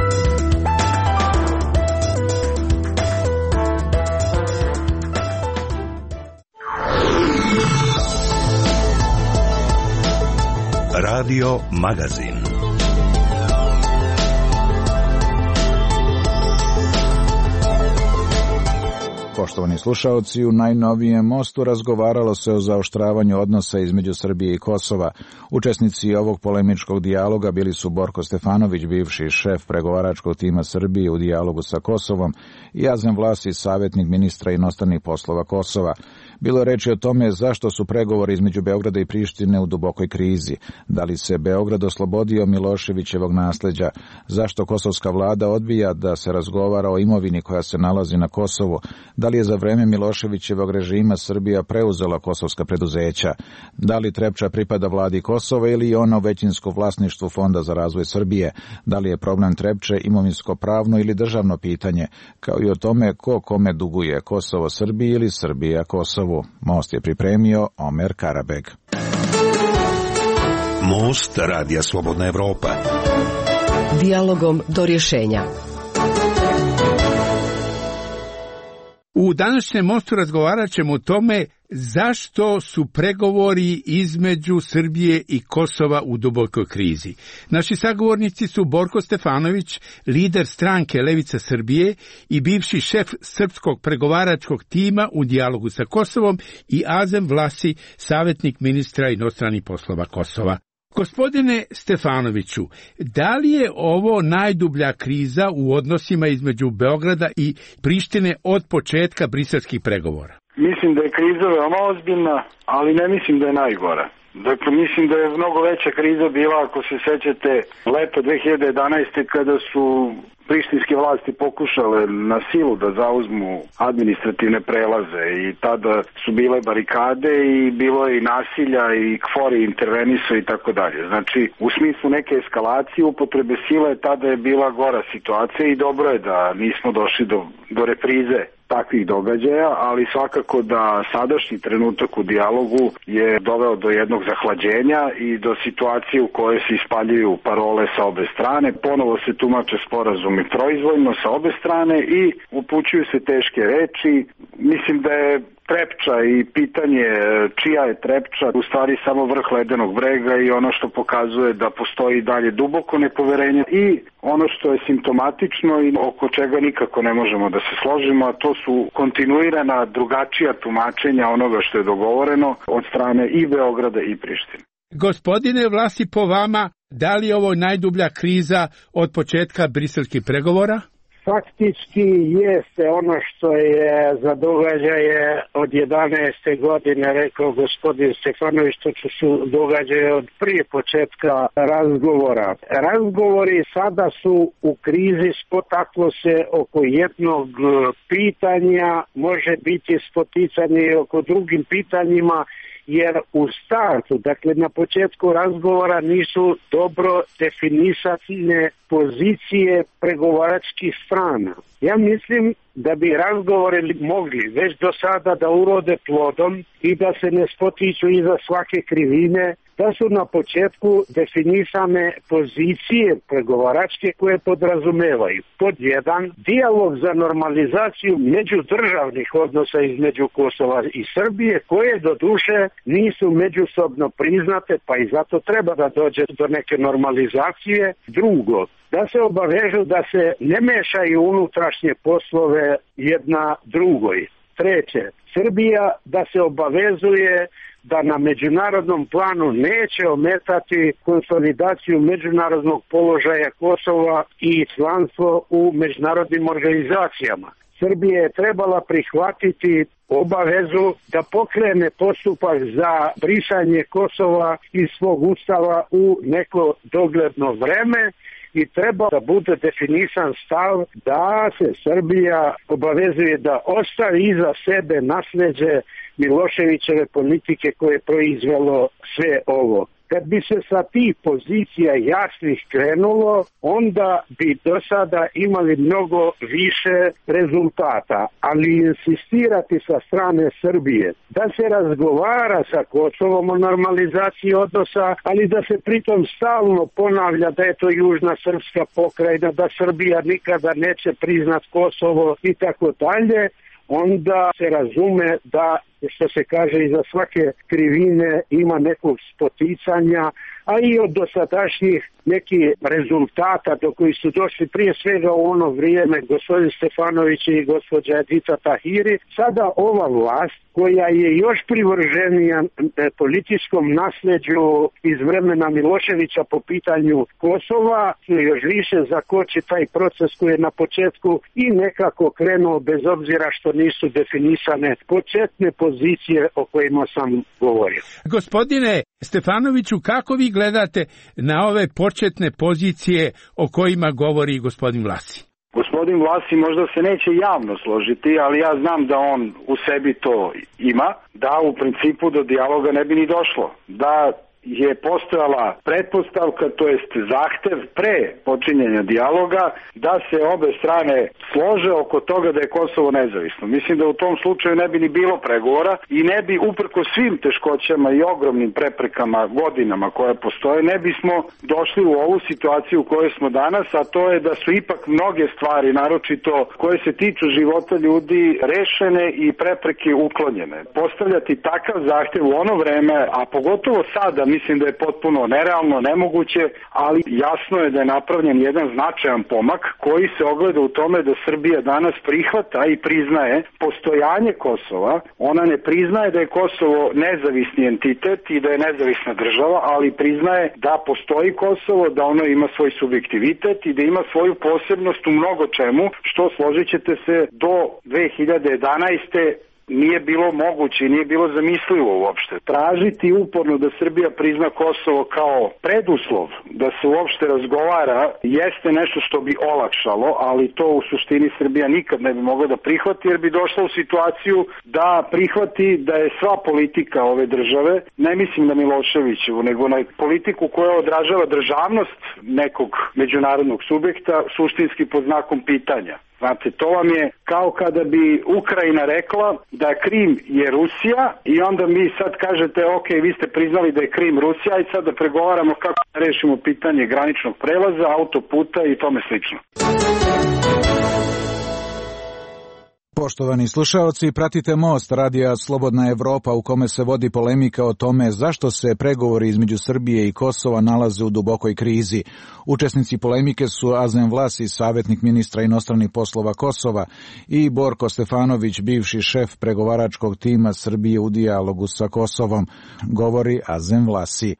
Radio Magazin. Poštovani slušaoci, u najnovijem mostu razgovaralo se o zaoštravanju odnosa između Srbije i Kosova. Učesnici ovog polemičkog dijaloga bili su Borko Stefanović, bivši šef pregovaračkog tima Srbije u dijalogu sa Kosovom, i Azem Vlasi, savjetnik ministra inostranih poslova Kosova. Bilo je reči o tome zašto su pregovori između Beograda i Prištine u dubokoj krizi. Da li se Beograd oslobodio Miloševićevog nasleđa? Zašto kosovska vlada odbija da se razgovara o imovini koja se nalazi na Kosovu? Da li je za vreme Miloševićevog režima Srbija preuzela kosovska preduzeća? Da li Trepča pripada vladi Kosova ili je ona u većinskom vlasništvu Fonda za razvoj Srbije? Da li je problem Trepče imovinsko-pravno ili državno pitanje? Kao i o tome ko kome duguje, Kosovo Srbiji ili Srbija Kosovu. Most je pripremio Omer Karabeg. Most Radija Slobodna Evropa. Dijalogom do rješenja. U današnjem mostu razgovarat ćemo o tome zašto su pregovori između Srbije i Kosova u dubokoj krizi. Naši sagovornici su Borko Stefanović, lider stranke Levica Srbije i bivši šef srpskog pregovaračkog tima u dijalogu sa Kosovom, i Azem Vlasi, savjetnik ministra inostranih poslova Kosova. Gospodine Stefanoviću, da li je ovo najdublja kriza u odnosima između Beograda i Prištine od početka briselskih pregovora? Mislim da je kriza veoma ozbiljna, ali ne mislim da je najgora. Dakle, mislim da je mnogo veća kriza bila, ako se sećate, leto dve hiljade jedanaeste kada su prištinske vlasti pokušale na silu da zauzmu administrativne prelaze i tada su bile barikade i bilo je i nasilja i KFOR je intervenisao i tako dalje. Znači, u smislu neke eskalacije, upotrebe sile, tada je bila gora situacija i dobro je da nismo došli do, do reprize takvih događaja, ali svakako da sadašnji trenutak u dijalogu je doveo do jednog zahlađenja i do situacije u kojoj se ispaljuju parole sa obe strane. Ponovo se tumače sporazumi proizvoljno sa obe strane i upućuju se teške reči. Mislim da je Trepča i pitanje čija je Trepča u stvari samo vrh ledenog brega i ono što pokazuje da postoji dalje duboko nepoverenje i ono što je simptomatično i oko čega nikako ne možemo da se složimo, a to su kontinuirana drugačija tumačenja onoga što je dogovoreno od strane i Beograda i Prištine. Gospodine Vlasi, po vama, da li je ovo najdublja kriza od početka briselskih pregovora? Faktički jeste ono što je za događaje od jedanaeste godine, rekao gospodin Stefanović, to su događaje od prije početka razgovora. Razgovori sada su u krizi, spotaklo se oko jednog pitanja, može biti spoticanje oko drugim pitanjima, jer u startu, dakle na početku razgovora nisu dobro definisane pozicije pregovaračkih strana. Ja mislim da bi razgovori mogli već do sada da urode plodom i da se ne spotiču iza svake krivine, da su na početku definisane pozicije pregovaračke koje podrazumevaju. Pod jedan, dijalog za normalizaciju međudržavnih odnosa između Kosova i Srbije, koje do duše nisu međusobno priznate, pa i zato treba da dođe do neke normalizacije. Drugo, da se obavežu da se ne mešaju unutrašnje poslove jedna drugoj. Treće, Srbija da se obavezuje da na međunarodnom planu neće ometati konsolidaciju međunarodnog položaja Kosova i članstvo u međunarodnim organizacijama. Srbija je trebala prihvatiti obavezu da pokrene postupak za brisanje Kosova iz svog ustava u neko dogledno vreme i treba da bude definisan stav da se Srbija obavezuje da ostavi iza sebe nasleđe Miloševićeve politike koje je proizvelo sve ovo. Kad bi se sa tih pozicija jasnih krenulo, onda bi do sada imali mnogo više rezultata, ali insistirati sa strane Srbije da se razgovara sa Kosovom o normalizaciji odnosa, ali da se pritom stalno ponavlja da je to južna srpska pokrajina, da Srbija nikada neće priznat Kosovo i tako dalje, onda se razume da, što se kaže, iza svake krivine ima nekog spoticanja, a i od dosadašnjih nekih rezultata do koji su došli prije svega u ono vrijeme gospodin Stefanović i gospođa Edita Tahiri, sada ova vlast koja je još privrženija političkom nasleđu iz vremena Miloševića po pitanju Kosova, još više zakoči taj proces koji je na početku i nekako krenuo bez obzira što nisu definisane početne pozicije o kojima sam govorio. Gospodine Stefanoviću, kako vi gledate na ove početne pozicije o kojima govori gospodin Vlasi? Gospodin Vlasi možda se neće javno složiti, ali ja znam da on u sebi to ima, da u principu do dijaloga ne bi ni došlo, da je postojala pretpostavka, to jest zahtev pre počinjenja dijaloga, da se obe strane slože oko toga da je Kosovo nezavisno. Mislim da u tom slučaju ne bi ni bilo pregovora i ne bi, uprko svim teškoćama i ogromnim preprekama godinama koje postoje, ne bismo došli u ovu situaciju u kojoj smo danas, a to je da su ipak mnoge stvari, naročito koje se tiču života ljudi, rešene i prepreke uklonjene. Postavljati takav zahtev u ono vreme, a pogotovo sada, mislim da je potpuno nerealno, nemoguće, ali jasno je da je napravljen jedan značajan pomak koji se ogleda u tome da Srbija danas prihvata i priznaje postojanje Kosova. Ona ne priznaje da je Kosovo nezavisni entitet i da je nezavisna država, ali priznaje da postoji Kosovo, da ono ima svoj subjektivitet i da ima svoju posebnost u mnogo čemu, što, složit ćete se, do dve hiljade jedanaeste nije bilo moguće i nije bilo zamislivo uopšte. Tražiti uporno da Srbija prizna Kosovo kao preduslov da se uopšte razgovara jeste nešto što bi olakšalo, ali to u suštini Srbija nikad ne bi mogla da prihvati, jer bi došla u situaciju da prihvati da je sva politika ove države, ne mislim na Miloševićevu, nego na politiku koja odražava državnost nekog međunarodnog subjekta, suštinski pod znakom pitanja. Znate, to vam je kao kada bi Ukrajina rekla da Krim je Rusija i onda mi sad kažete, ok, vi ste priznali da je Krim Rusija i sad da pregovaramo kako da rešimo pitanje graničnog prelaza, autoputa i tome slično. Poštovani slušaoci, pratite Most radija Slobodna Evropa u kome se vodi polemika o tome zašto se pregovori između Srbije i Kosova nalaze u dubokoj krizi. Učesnici polemike su Azem Vlasi, savjetnik ministra inostranih poslova Kosova, i Borko Stefanović, bivši šef pregovaračkog tima Srbije u dijalogu sa Kosovom. Govori Azem Vlasi.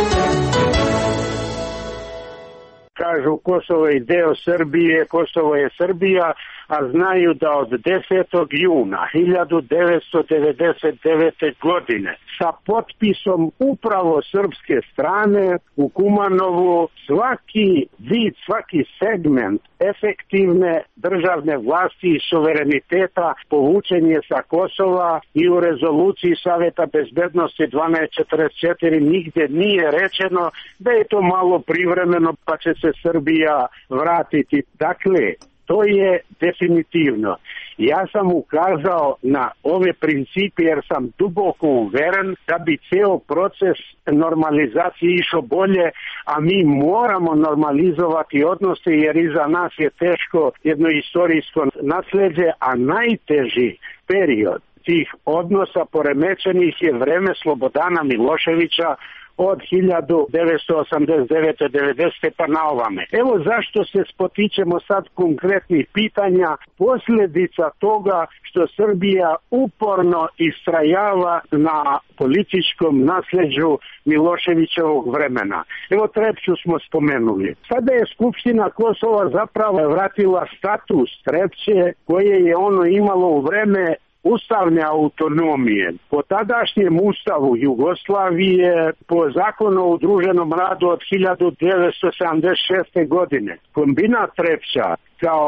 Kažu Kosovo je deo Srbije, Kosovo je Srbija, a znaju da od desetog juna hiljadu devetsto devedeset devete. godine sa potpisom upravo srpske strane u Kumanovu svaki vid, svaki segment efektivne državne vlasti i suvereniteta povučen je sa Kosova i u rezoluciji Saveta bezbednosti dvanaest četrdeset četiri nigde nije rečeno da je to malo privremeno pa će se Srbija vratiti. Dakle, to je definitivno. Ja sam ukazao na ove principe jer sam duboko uveren da bi ceo proces normalizacije išao bolje, a mi moramo normalizovati odnose jer iza nas je teško jedno istorijsko nasleđe, a najteži period tih odnosa poremećenih je vreme Slobodana Miloševića od hiljadu devetsto osamdeset devete do devedesete pa na ovame. Evo zašto se spotičemo sad konkretnih pitanja, posljedica toga što Srbija uporno istrajava na političkom nasljeđu Miloševićevog vremena. Evo Trepču smo spomenuli. Sada je Skupština Kosova zapravo vratila status Trepče koje je ono imalo u vreme ustavne autonomije. Po tadašnjem ustavu Jugoslavije, po zakonu o udruženom radu od hiljadu devetsto sedamdeset šeste. godine, kombinat Trepča kao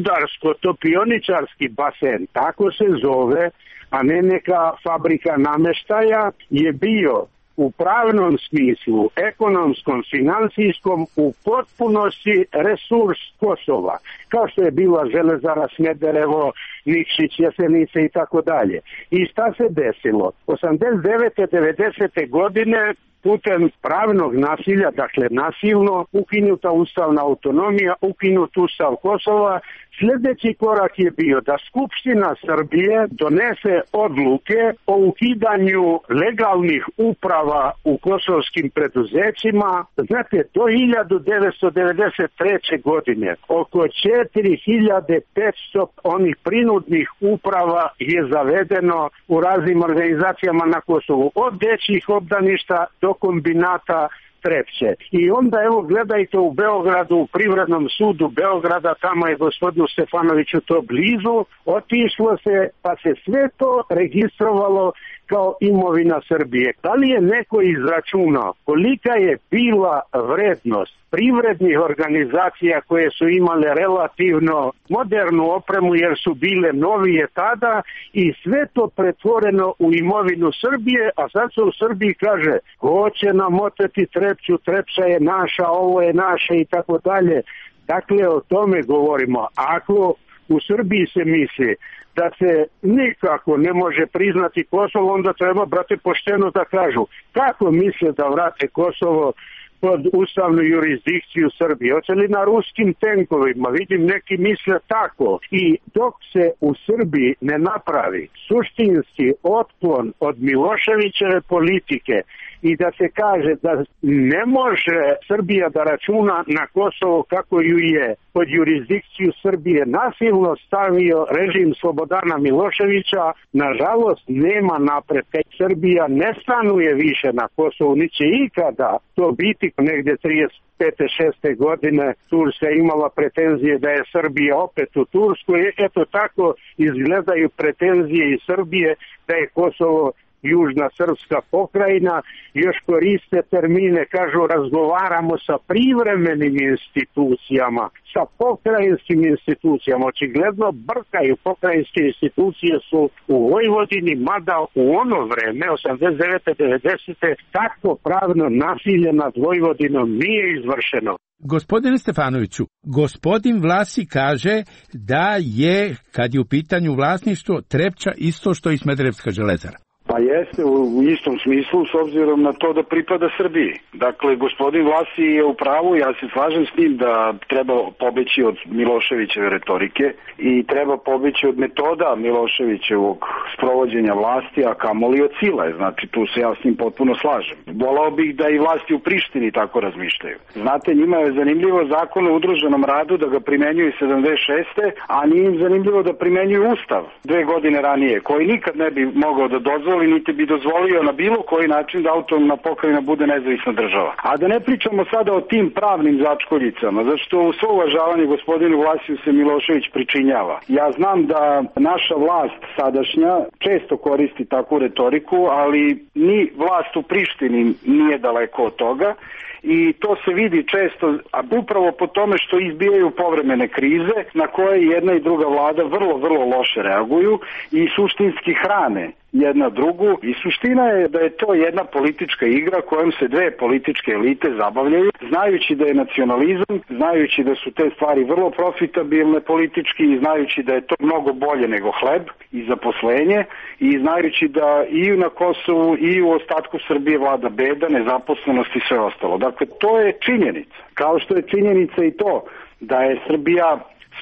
rudarsko-topioničarski basen, tako se zove, a ne neka fabrika nameštaja, je bio u pravnom smislu, ekonomskom, financijskom, u potpunosti resurs Kosova, kao što je bila Železara Smederevo, Nikšić, Jesenice i tako dalje. I šta se desilo? osamdeset devete devedesete. godine putem pravnog nasilja, dakle nasilno, ukinuta ustavna autonomija, ukinut ustav Kosova. Sljedeći korak je bio da Skupština Srbije donese odluke o ukidanju legalnih uprava u kosovskim preduzećima. Znate, do hiljadu devetsto devedeset treće. godine oko četiri hiljade petsto onih prinudnih uprava je zavedeno u raznim organizacijama na Kosovu, od dečjih obdaništa do kombinata Trepče. I onda evo gledajte u Beogradu, u Privrednom sudu Beograda, tamo je gospodinu Stefanoviću to blizu, otišlo se pa se sve to registrovalo kao imovina Srbije. Da li je neko izračunao kolika je bila vrednost privrednih organizacija koje su imale relativno modernu opremu jer su bile novije tada i sve to pretvoreno u imovinu Srbije, a sad se u Srbiji kaže hoće nam oteti Trepču, Trepča je naša, ovo je naše i tako dalje. Dakle, o tome govorimo. Ako u Srbiji se misli da se nikako ne može priznati Kosovo, onda treba, brate, pošteno da kažu kako misle da vrate Kosovo pod ustavnu jurisdikciju Srbije. Hoće li na ruskim tenkovima? Vidim, neki misle tako. I dok se u Srbiji ne napravi suštinski otklon od Miloševićeve politike i da se kaže da ne može Srbija da računa na Kosovo kako ju je pod jurisdikciju Srbije nasilno stavio režim Slobodana Miloševića, nažalost nema napretka. Srbija ne stanuje više na Kosovu, ni će ikada to biti. Negdje trideset pete šeste. godine Turska imala pretenzije da je Srbija opet u Turskoj. Eto tako izgledaju pretenzije iz Srbije da je Kosovo južna srpska pokrajina, još koriste termine, kažu razgovaramo sa privremenim institucijama, sa pokrajinskim institucijama. Očigledno brkaju, pokrajinske institucije su u Vojvodini, mada u ono vreme, osamdeset devete devedesete. tako pravno nasilje nad Vojvodinom nije izvršeno. Gospodine Stefanoviću, gospodin Vlasi kaže da je, kad je u pitanju vlasništvo, Trepča isto što i Smederevska železara. Pa jeste, u istom smislu, s obzirom na to da pripada Srbiji. Dakle, gospodin Vlasi je u pravu, ja se slažem s njim da treba pobeći od Miloševićeve retorike i treba pobeći od metoda Miloševićevog sprovođenja vlasti, a kamoli od sile. Znači, tu se ja s njim potpuno slažem. Volao bih da i vlasti u Prištini tako razmišljaju. Znate, njima je zanimljivo zakon o udruženom radu da ga primenjuju sedamdeset šeste. a nije im zanimljivo da primenjuju Ustav dve godine ranije, koji nikad ne bi mogao da dozvoli niti bi dozvolio na bilo koji način da autonomna pokrajina bude nezavisna država. A da ne pričamo sada o tim pravnim začkoljicama, zašto u svo uvažavanje gospodinu Vlasiju se Milošević pričinjava. Ja znam da naša vlast sadašnja često koristi takvu retoriku, ali ni vlast u Prištini nije daleko od toga. I to se vidi često, a upravo po tome što izbijaju povremene krize na koje jedna i druga vlada vrlo, vrlo loše reaguju i suštinski hrane jedna drugu. I suština je da je to jedna politička igra kojom se dve političke elite zabavljaju, znajući da je nacionalizam, znajući da su te stvari vrlo profitabilne politički i znajući da je to mnogo bolje nego hleb i zaposlenje i znajući da i na Kosovu i u ostatku Srbije vlada beda, nezaposlenost i sve ostalo. Dakle, to je činjenica. Kao što je činjenica i to da je Srbija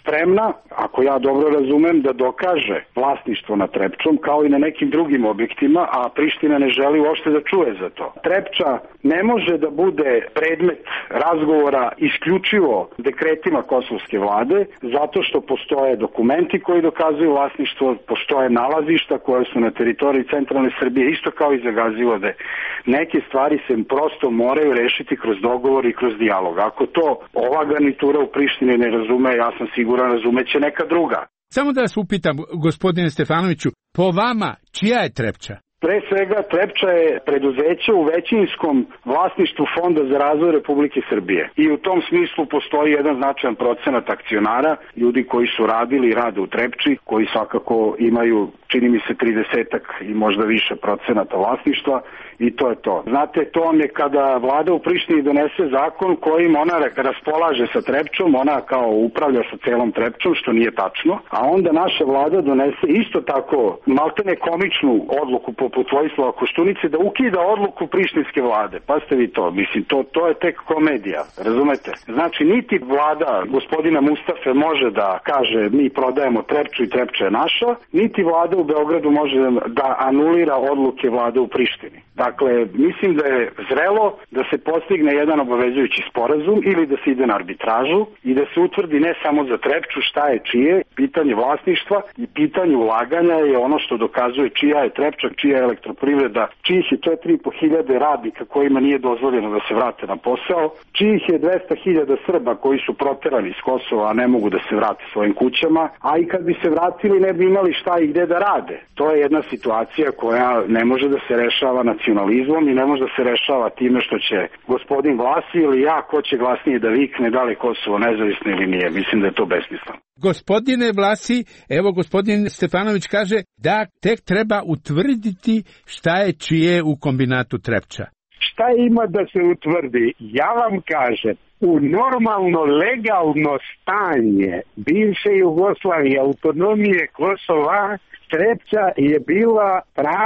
spremna, ako ja dobro razumem, da dokaže vlasništvo nad Trepčom kao i na nekim drugim objektima, a Priština ne želi uopšte da čuje za to. Trepča ne može da bude predmet razgovora isključivo dekretima kosovske vlade, zato što postoje dokumenti koji dokazuju vlasništvo, postoje nalazišta koje su na teritoriji centralne Srbije, isto kao i za Gazivode. Neke stvari se prosto moraju rešiti kroz dogovor i kroz dijalog. Ako to ova garnitura u Prištini ne razume, ja sam siguran razumeće neka druga. Samo da vas upitam, gospodine Stefanoviću, po vama, čija je Trepča? Pre svega, Trepča je preduzeće u većinskom vlasništvu Fonda za razvoj Republike Srbije. I u tom smislu postoji jedan značajan procenat akcionara, ljudi koji su radili i rade u Trepči, koji svakako imaju, čini mi se, tridesetak i možda više procenata vlasništva, i to je to. Znate, to vam je kada vlada u Prištini donese zakon kojim ona raspolaže sa Trepčom, ona kao upravlja sa celom Trepčom, što nije tačno, a onda naša vlada donese isto tako maltene komičnu odluku poput Vojislava Koštunice da ukida odluku prištinske vlade. Pa ste vi to, mislim, to, to je tek komedija, razumete? Znači, niti vlada gospodina Mustafe može da kaže mi prodajemo Trepču i Trepča je naša, niti vlada u Beogradu može da anulira odluke vlade u Prištini. Dakle, mislim da je zrelo da se postigne jedan obavezujući sporazum ili da se ide na arbitražu i da se utvrdi ne samo za Trepču šta je čije, pitanje vlasništva i pitanje ulaganja je ono što dokazuje čija je Trepča, čija je elektroprivreda, čijih je četiri i po hiljade radnika kojima nije dozvoljeno da se vrate na posao, čijih je dvesta hiljada Srba koji su proterani iz Kosova, a ne mogu da se vrate svojim kućama, a i kad bi se vratili ne bi imali šta i gde da rade. To je jedna situacija koja ne može da se rešava nacionalizmom i ne može da se rešava time što će gospodin Vlasi ili ja, ko će glasnije da vikne da li Kosovo nezavisno ili nije. Mislim da je to besmisleno. Gospodine Vlasi, evo gospodin Stefanović kaže da tek treba utvrditi šta je čije u kombinatu Trepča. Šta ima da se utvrdi? Ja vam kažem, u normalno legalno stanje bivše Jugoslavije, autonomije Kosova, Trepča je bila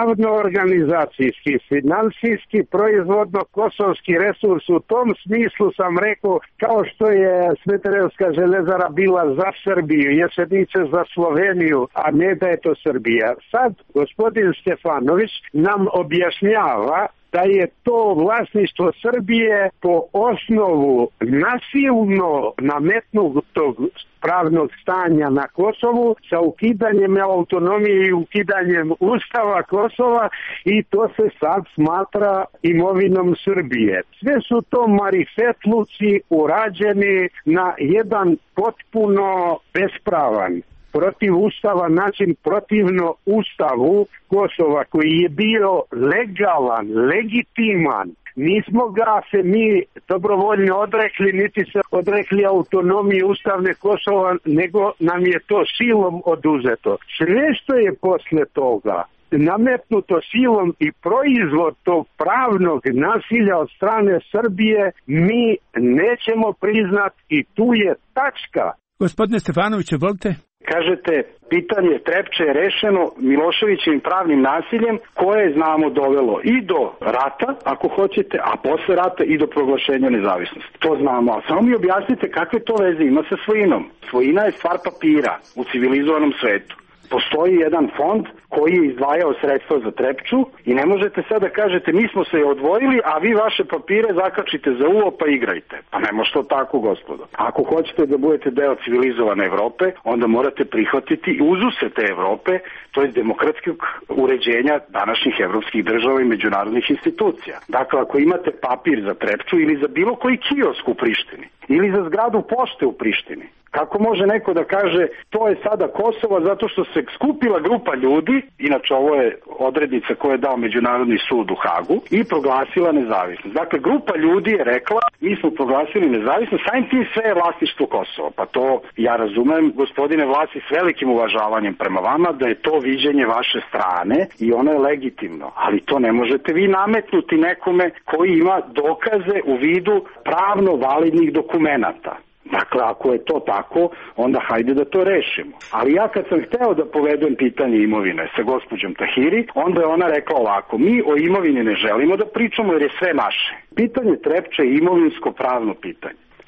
pravno-organizacijski, finansijski, proizvodno-kosovski resurs. U tom smislu sam rekao, kao što je Smederevska železara bila za Srbiju, Jesenice za Sloveniju, a ne da je to Srbija. Sad gospodin Stefanović nam objašnjava da je to vlasništvo Srbije po osnovu nasilno nametnutog pravnog stanja na Kosovu sa ukidanjem autonomije i ukidanjem Ustava Kosova i to se sad smatra imovinom Srbije. Sve su to marifetluci urađeni na jedan potpuno bespravan, protiv Ustava način, protivno Ustavu Kosova koji je bio legalan, legitiman. Nismo ga se mi dobrovoljno odrekli, niti se odrekli autonomije ustavne Kosova, nego nam je to silom oduzeto. Sve što je posle toga nametnuto silom i proizvod tog pravnog nasilja od strane Srbije mi nećemo priznat i tu je tačka. Gospodine Stefanoviću, volite? Kažete, pitanje Trepče je rešeno Miloševićevim pravnim nasiljem koje znamo dovelo i do rata, ako hoćete, a posle rata i do proglašenja nezavisnosti. To znamo, a samo mi objasnite kakve to veze ima sa svojinom. Svojina je stvar papira u civilizovanom svetu. Postoji jedan fond koji je izdvajao sredstva za Trepču i ne možete sad da kažete mi smo se odvojili, a vi vaše papire zakačite za uvo pa igrajte. Pa ne može to tako, gospodo. Ako hoćete da budete deo civilizovane Evrope, onda morate prihvatiti uzuse te Evrope, to je demokratskog uređenja današnjih evropskih država i međunarodnih institucija. Dakle, ako imate papir za Trepču ili za bilo koji kiosk u Prištini, ili za zgradu pošte u Prištini, kako može neko da kaže to je sada Kosovo zato što se skupila grupa ljudi, inače ovo je odrednica koju je dao Međunarodni sud u Hagu, i proglasila nezavisnost. Dakle, grupa ljudi je rekla mi smo proglasili nezavisnost, samim tim sve je vlasništvo Kosova. Pa to ja razumem, gospodine Vlasi, s velikim uvažavanjem prema vama da je to viđenje vaše strane i ono je legitimno, ali to ne možete vi nametnuti nekome koji ima dokaze u vidu pravno validnih dokumenata. Dakle, ako je to tako, onda hajde da to rešimo. Ali ja kad sam hteo da povedem pitanje imovine sa gospođom Tahiri, onda je ona rekla ovako, mi o imovini ne želimo da pričamo jer je sve naše. Pitanje Trepče je imovinsko pravno pitanje.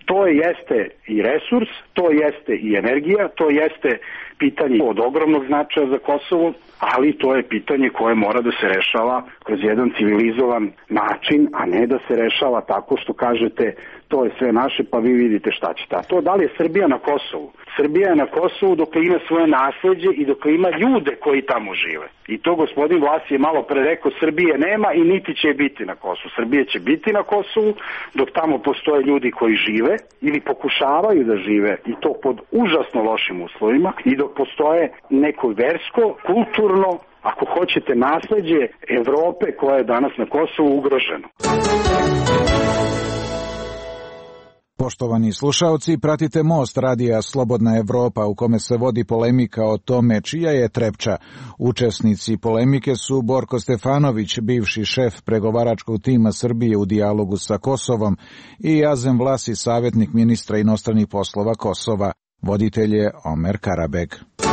To jeste i resurs, to jeste i energija, to jeste pitanje od ogromnog značaja za Kosovo, ali to je pitanje koje mora da se rešava kroz jedan civilizovan način, a ne da se rešava tako što kažete to je sve naše pa vi vidite šta ćete. A to da li je Srbija na Kosovu? Srbija je na Kosovu dok ima svoje nasleđe i dok ima ljude koji tamo žive. I to gospodin Vlas je malo pre rekao, Srbije nema i niti će biti na Kosovu. Srbije će biti na Kosovu dok tamo postoje ljudi koji žive ili pokušavaju da žive i to pod užasno lošim uslovima i dok postoje neko versko, kulturno, ako hoćete nasleđe Evrope koja je danas na Kosovu ugroženo. Poštovani slušaoci, pratite Most radija Slobodna Evropa u kome se vodi polemika o tome čija je Trepča. Učesnici polemike su Borko Stefanović, bivši šef pregovaračkog tima Srbije u dijalogu sa Kosovom, i Azem Vlasi, savjetnik ministra inostranih poslova Kosova. Voditelj je Omer Karabeg.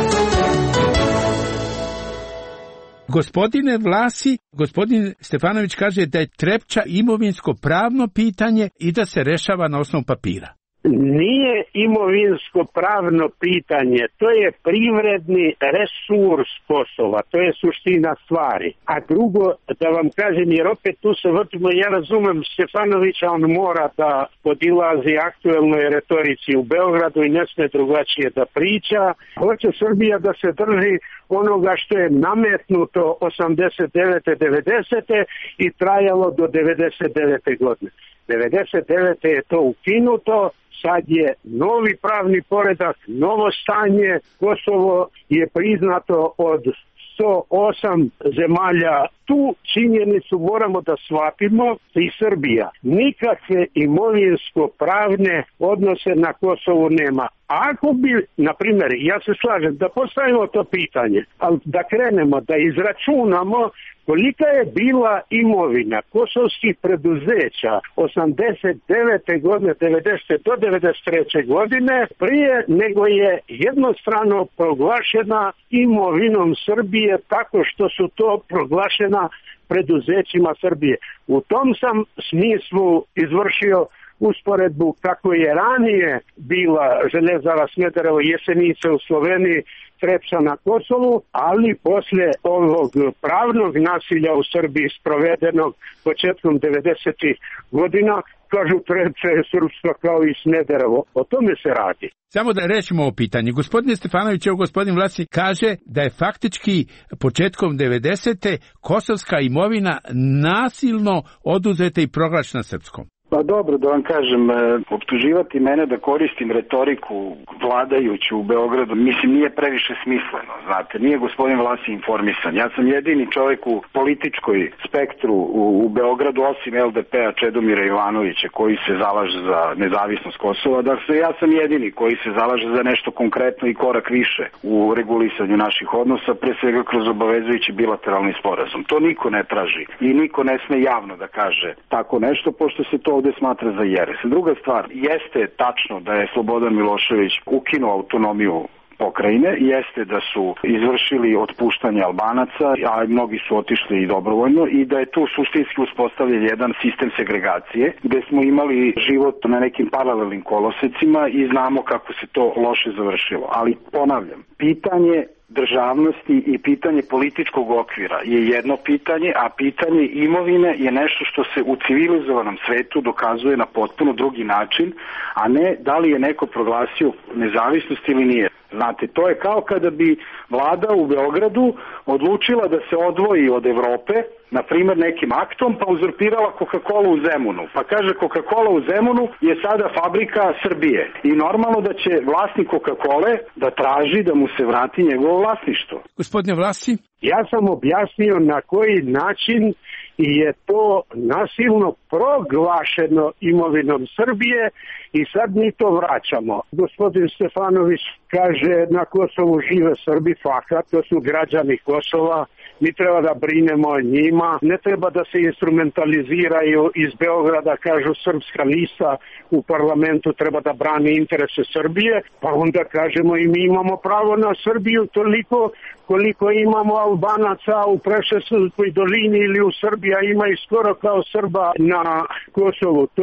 Gospodine Vlasi, gospodin Stefanović kaže da je Trepča imovinsko pravno pitanje i da se rešava na osnovu papira. Nije imovinsko pravno pitanje, to je privredni resurs Kosova, to je suština stvari. A drugo, da vam kažem, jer opet tu se vrtimo, ja razumem Stefanovića, on mora da podilazi aktuelnoj retorici u Beogradu i ne sme drugačije da priča. Hoće Srbija da se drži onoga što je nametnuto osamdeset devete devedesete i trajalo do devedeset devete godine. devedeset devete je to ukinuto, sad je novi pravni poredak, novo stanje, Kosovo je priznato od sto osam zemalja. Tu činjenicu moramo da shvatimo i Srbija. Nikakve imovinsko-pravne odnose na Kosovu nema. Ako bi, na primjer, ja se slažem da postavimo to pitanje, ali da krenemo, da izračunamo kolika je bila imovina kosovskih preduzeća osamdeset devete godine, devedesete do devedeset treće godine, prije nego je jednostrano proglašena imovinom Srbije tako što su to proglašena preduzećima Srbije. U tom sam smislu izvršio usporedbu kako je ranije bila Železara Smederevo, Jesenice u Sloveniji, Trepča na Kosovu, ali posle ovog pravnog nasilja u Srbiji sprovedenog početkom devedesetih godina, kažu Trepča je srpska kao i Smederevo. O tome se radi. Samo da rečimo ovo pitanje. Gospodine Stefanović, evo gospodin Vlasi kaže da je faktički početkom devedesete kosovska imovina nasilno oduzeta i proglašena srpskom. Pa dobro, da vam kažem, optuživati mene da koristim retoriku vladajuću u Beogradu, mislim, nije previše smisleno, znate, nije gospodin Vlasi informisan. Ja sam jedini čovjek u političkoj spektru u, u Beogradu, osim el de pe-a Čedomira Ivanovića, koji se zalaže za nezavisnost Kosova. Dakle, ja sam jedini koji se zalaže za nešto konkretno i korak više u regulisanju naših odnosa, pre svega kroz obavezujući bilateralni sporazum. To niko ne traži i niko ne sme javno da kaže tako nešto, pošto se to ovde smatra za jeres. Druga stvar, jeste tačno da je Slobodan Milošević ukinuo autonomiju pokrajine, jeste da su izvršili otpuštanje Albanaca, a mnogi su otišli i dobrovoljno, i da je tu suštinski uspostavljen jedan sistem segregacije, gde smo imali život na nekim paralelnim kolosecima i znamo kako se to loše završilo. Ali ponavljam, pitanje državnosti i pitanje političkog okvira je jedno pitanje, a pitanje imovine je nešto što se u civilizovanom svetu dokazuje na potpuno drugi način, a ne da li je neko proglasio nezavisnost ili nije. Znate, to je kao kada bi vlada u Beogradu odlučila da se odvoji od Evrope, na primjer nekim aktom, pa uzurpirala Coca-Cola u Zemunu. Pa kaže, Coca-Cola u Zemunu je sada fabrika Srbije. I normalno da će vlasnik Coca-Cole da traži da mu se vrati njegovo vlasništvo. Gospodine Vlasi? Ja sam objasnio na koji način je to nasilno proglašeno imovinom Srbije i sad mi to vraćamo. Gospodin Stefanović kaže na Kosovu žive Srbi, fakat, to su građani Kosova, mi treba da brinemo o njima, ne treba da se instrumentaliziraju iz Beograda, kažu srpska lista u parlamentu treba da brani interese Srbije, pa onda kažemo i mi imamo pravo na Srbiju toliko koliko imamo Albanaca u Preševskoj dolini ili u Srbiji, ima i skoro kao Srba na Kosovu. To je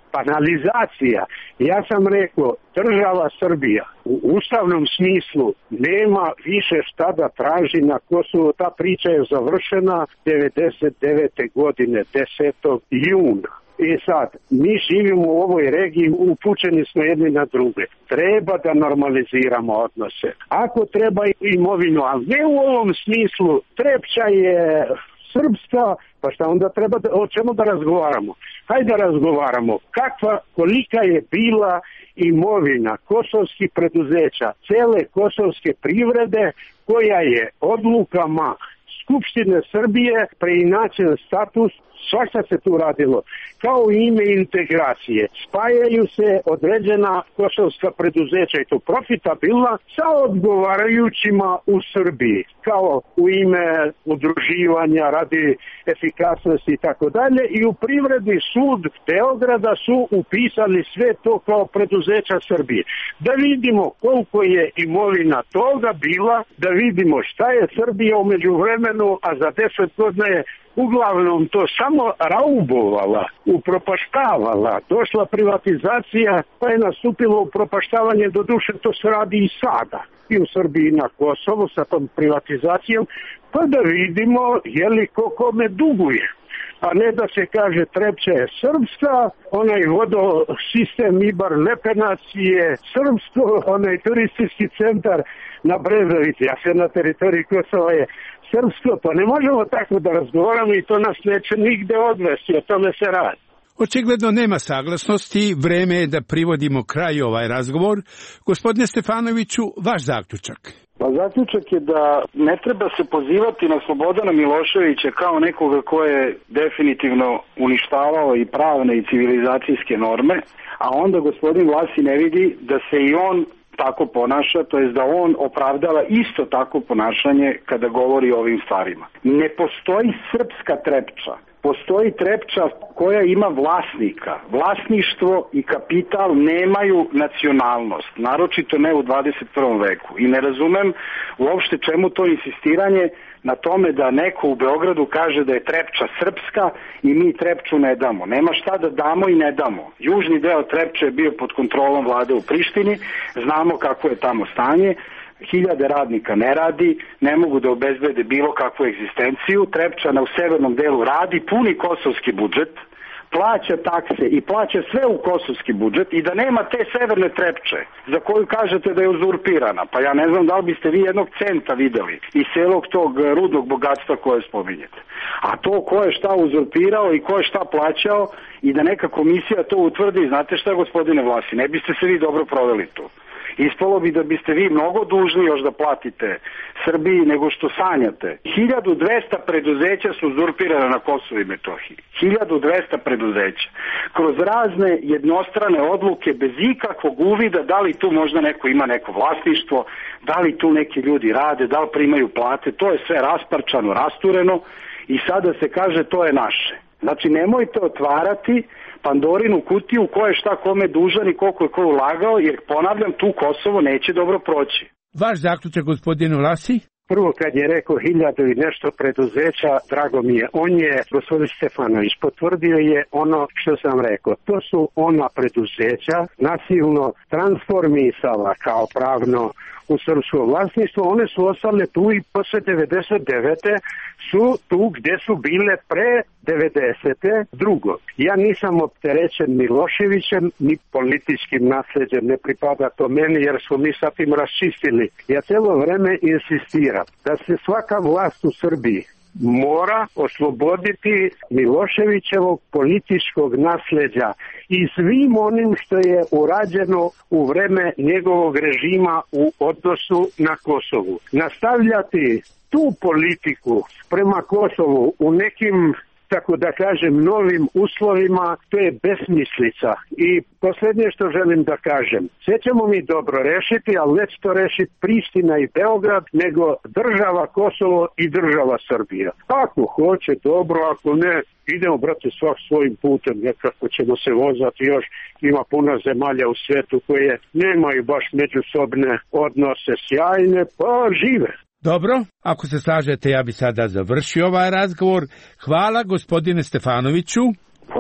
banalizacija. Ja sam rekao, država Srbija u ustavnom smislu nema više šta da traži na Kosovo. Ta priča je završena devedeset devete godine, desetog juna. I sad, mi živimo u ovoj regiji, upućeni smo jedni na druge. Treba da normaliziramo odnose. Ako treba imovinu, ali ne u ovom smislu, Trepča je srpska, pa šta onda treba, da, o čemu da razgovaramo? Hajde da razgovaramo. Kakva, kolika je bila imovina kosovskih preduzeća, cele kosovske privrede, koja je odlukama Skupštine Srbije preinačen status, svašta se tu radilo, kao ime integracije. Spajaju se određena kosovska preduzeća i to profitabilna sa odgovarajućima u Srbiji, kao u ime udruživanja radi efikasnosti i tako dalje. I u Privredni sud Beograda su upisali sve to kao preduzeća Srbije. Da vidimo koliko je imovina toga bila, da vidimo šta je Srbija u međuvremenu, a za deset godina je uglavnom to samo raubovala, upropaštavala, došla privatizacija, pa je nastupilo upropaštavanje, do duše to se radi i sada. I u Srbiji na Kosovo sa tom privatizacijom, pa da vidimo je li ko kome duguje. A ne da se kaže Trepča je srpska, onaj vodosistem Ibar Lepenac je srpsko, onaj turistički centar na Brezovici, a sve na teritoriji Kosova je srpsko, pa ne možemo tako da razgovaramo i to nas neće nigde odvesti, o tome se radi. Očigledno nema saglasnosti, vreme je da privodimo kraj ovaj razgovor. Gospodine Stefanoviću, vaš zaključak. Pa zaključak je da ne treba se pozivati na Slobodana Miloševića kao nekoga ko je definitivno uništavao i pravne i civilizacijske norme, a onda gospodin Vlasi ne vidi da se i on tako ponaša, to jest da on opravdava isto tako ponašanje kada govori o ovim stvarima. Ne postoji srpska Trepča. Postoji Trepča koja ima vlasnika. Vlasništvo i kapital nemaju nacionalnost, naročito ne u dvadeset prvom veku. I ne razumem uopšte čemu to insistiranje na tome da neko u Beogradu kaže da je Trepča srpska i mi Trepču ne damo. Nema šta da damo i ne damo. Južni deo Trepče je bio pod kontrolom vlade u Prištini, znamo kako je tamo stanje. Hiljade radnika ne radi, ne mogu da obezbede bilo kakvu egzistenciju. Trepčana u severnom delu radi, puni kosovski budžet, plaća takse i plaća sve u kosovski budžet i da nema te severne Trepče za koju kažete da je uzurpirana. Pa ja ne znam da li biste vi jednog centa videli iz celog tog rudnog bogatstva koje spominjete. A to ko je šta uzurpirao i ko je šta plaćao i da neka komisija to utvrdi, znate šta gospodine Vlasi, ne biste se vi dobro proveli tu. Ispalo bi da biste vi mnogo dužni još da platite Srbiji nego što sanjate. hiljadu dvesta preduzeća su uzurpirana na Kosovu i Metohiji. hiljadu dvesta preduzeća. Kroz razne jednostrane odluke bez ikakvog uvida da li tu možda neko ima neko vlasništvo, da li tu neki ljudi rade, da li primaju plate, to je sve rasparčano, rastureno i sada se kaže to je naše. Znači nemojte otvarati Pandorinu kutiju ko je šta kome dužan i koliko je ko ulagao, jer ponavljam, tu Kosovo neće dobro proći. Vaš zaključak, gospodine Vlasi? Prvo kad je rekao hiljadu i nešto preduzeća, drago mi je, on je, gospodin Stefanović, potvrdio je ono što sam rekao. To su ona preduzeća nasilno transformisala kao pravno u srpsko vlasništvo, one su ostale tu i posle devedeset devete su tu gde su bile pre devedesete drugo. Ja nisam opterećen Miloševićem, ni političkim nasleđem, ne pripada to meni jer smo mi sa tim raščistili. Ja celo vreme insistiram da se svaka vlast u Srbiji mora osloboditi Miloševićevog političkog nasleđa i svim onim što je urađeno u vreme njegovog režima u odnosu na Kosovu. Nastavljati tu politiku prema Kosovu u nekim, tako da kažem, novim uslovima, to je besmislica. I posljednje što želim da kažem, sve ćemo mi dobro rešiti, ali neće to rešiti Priština i Beograd, nego država Kosovo i država Srbija. Ako hoće, dobro, ako ne, idemo, brate, svak svojim putem, nekako ćemo se vozati još. Ima puno zemalja u svetu koje nemaju baš međusobne odnose sjajne, pa žive. Dobro, ako se slažete, ja bi sada završio ovaj razgovor. Hvala gospodine Stefanoviću. Hvala.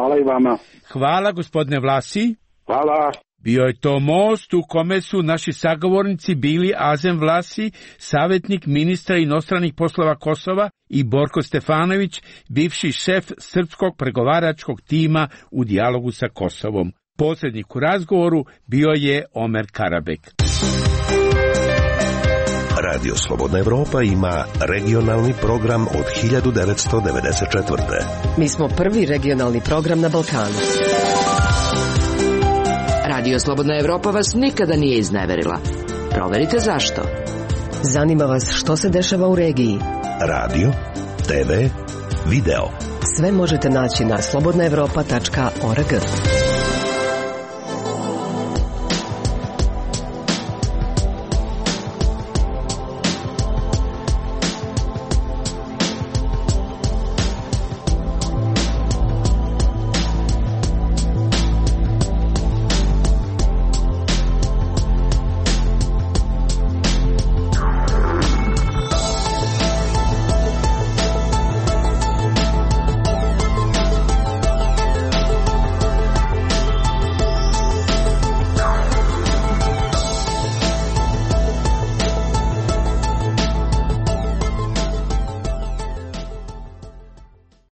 Hvala i vama. Hvala, gospodine Vlasi. Hvala. Bio je to most u kome su naši sagovornici bili Azem Vlasi, savjetnik ministra inostranih poslova Kosova, i Borko Stefanović, bivši šef srpskog pregovaračkog tima u dijalogu sa Kosovom. Posrednik u razgovoru bio je Omer Karabek. Radio Slobodna Evropa ima regionalni program od hiljadu devetsto devedeset četvrte. Mi smo prvi regionalni program na Balkanu. Radio Slobodna Evropa vas nikada nije izneverila. Proverite zašto. Zanima vas što se dešava u regiji. Radio, te ve, video. Sve možete naći na slobodna evropa tačka org.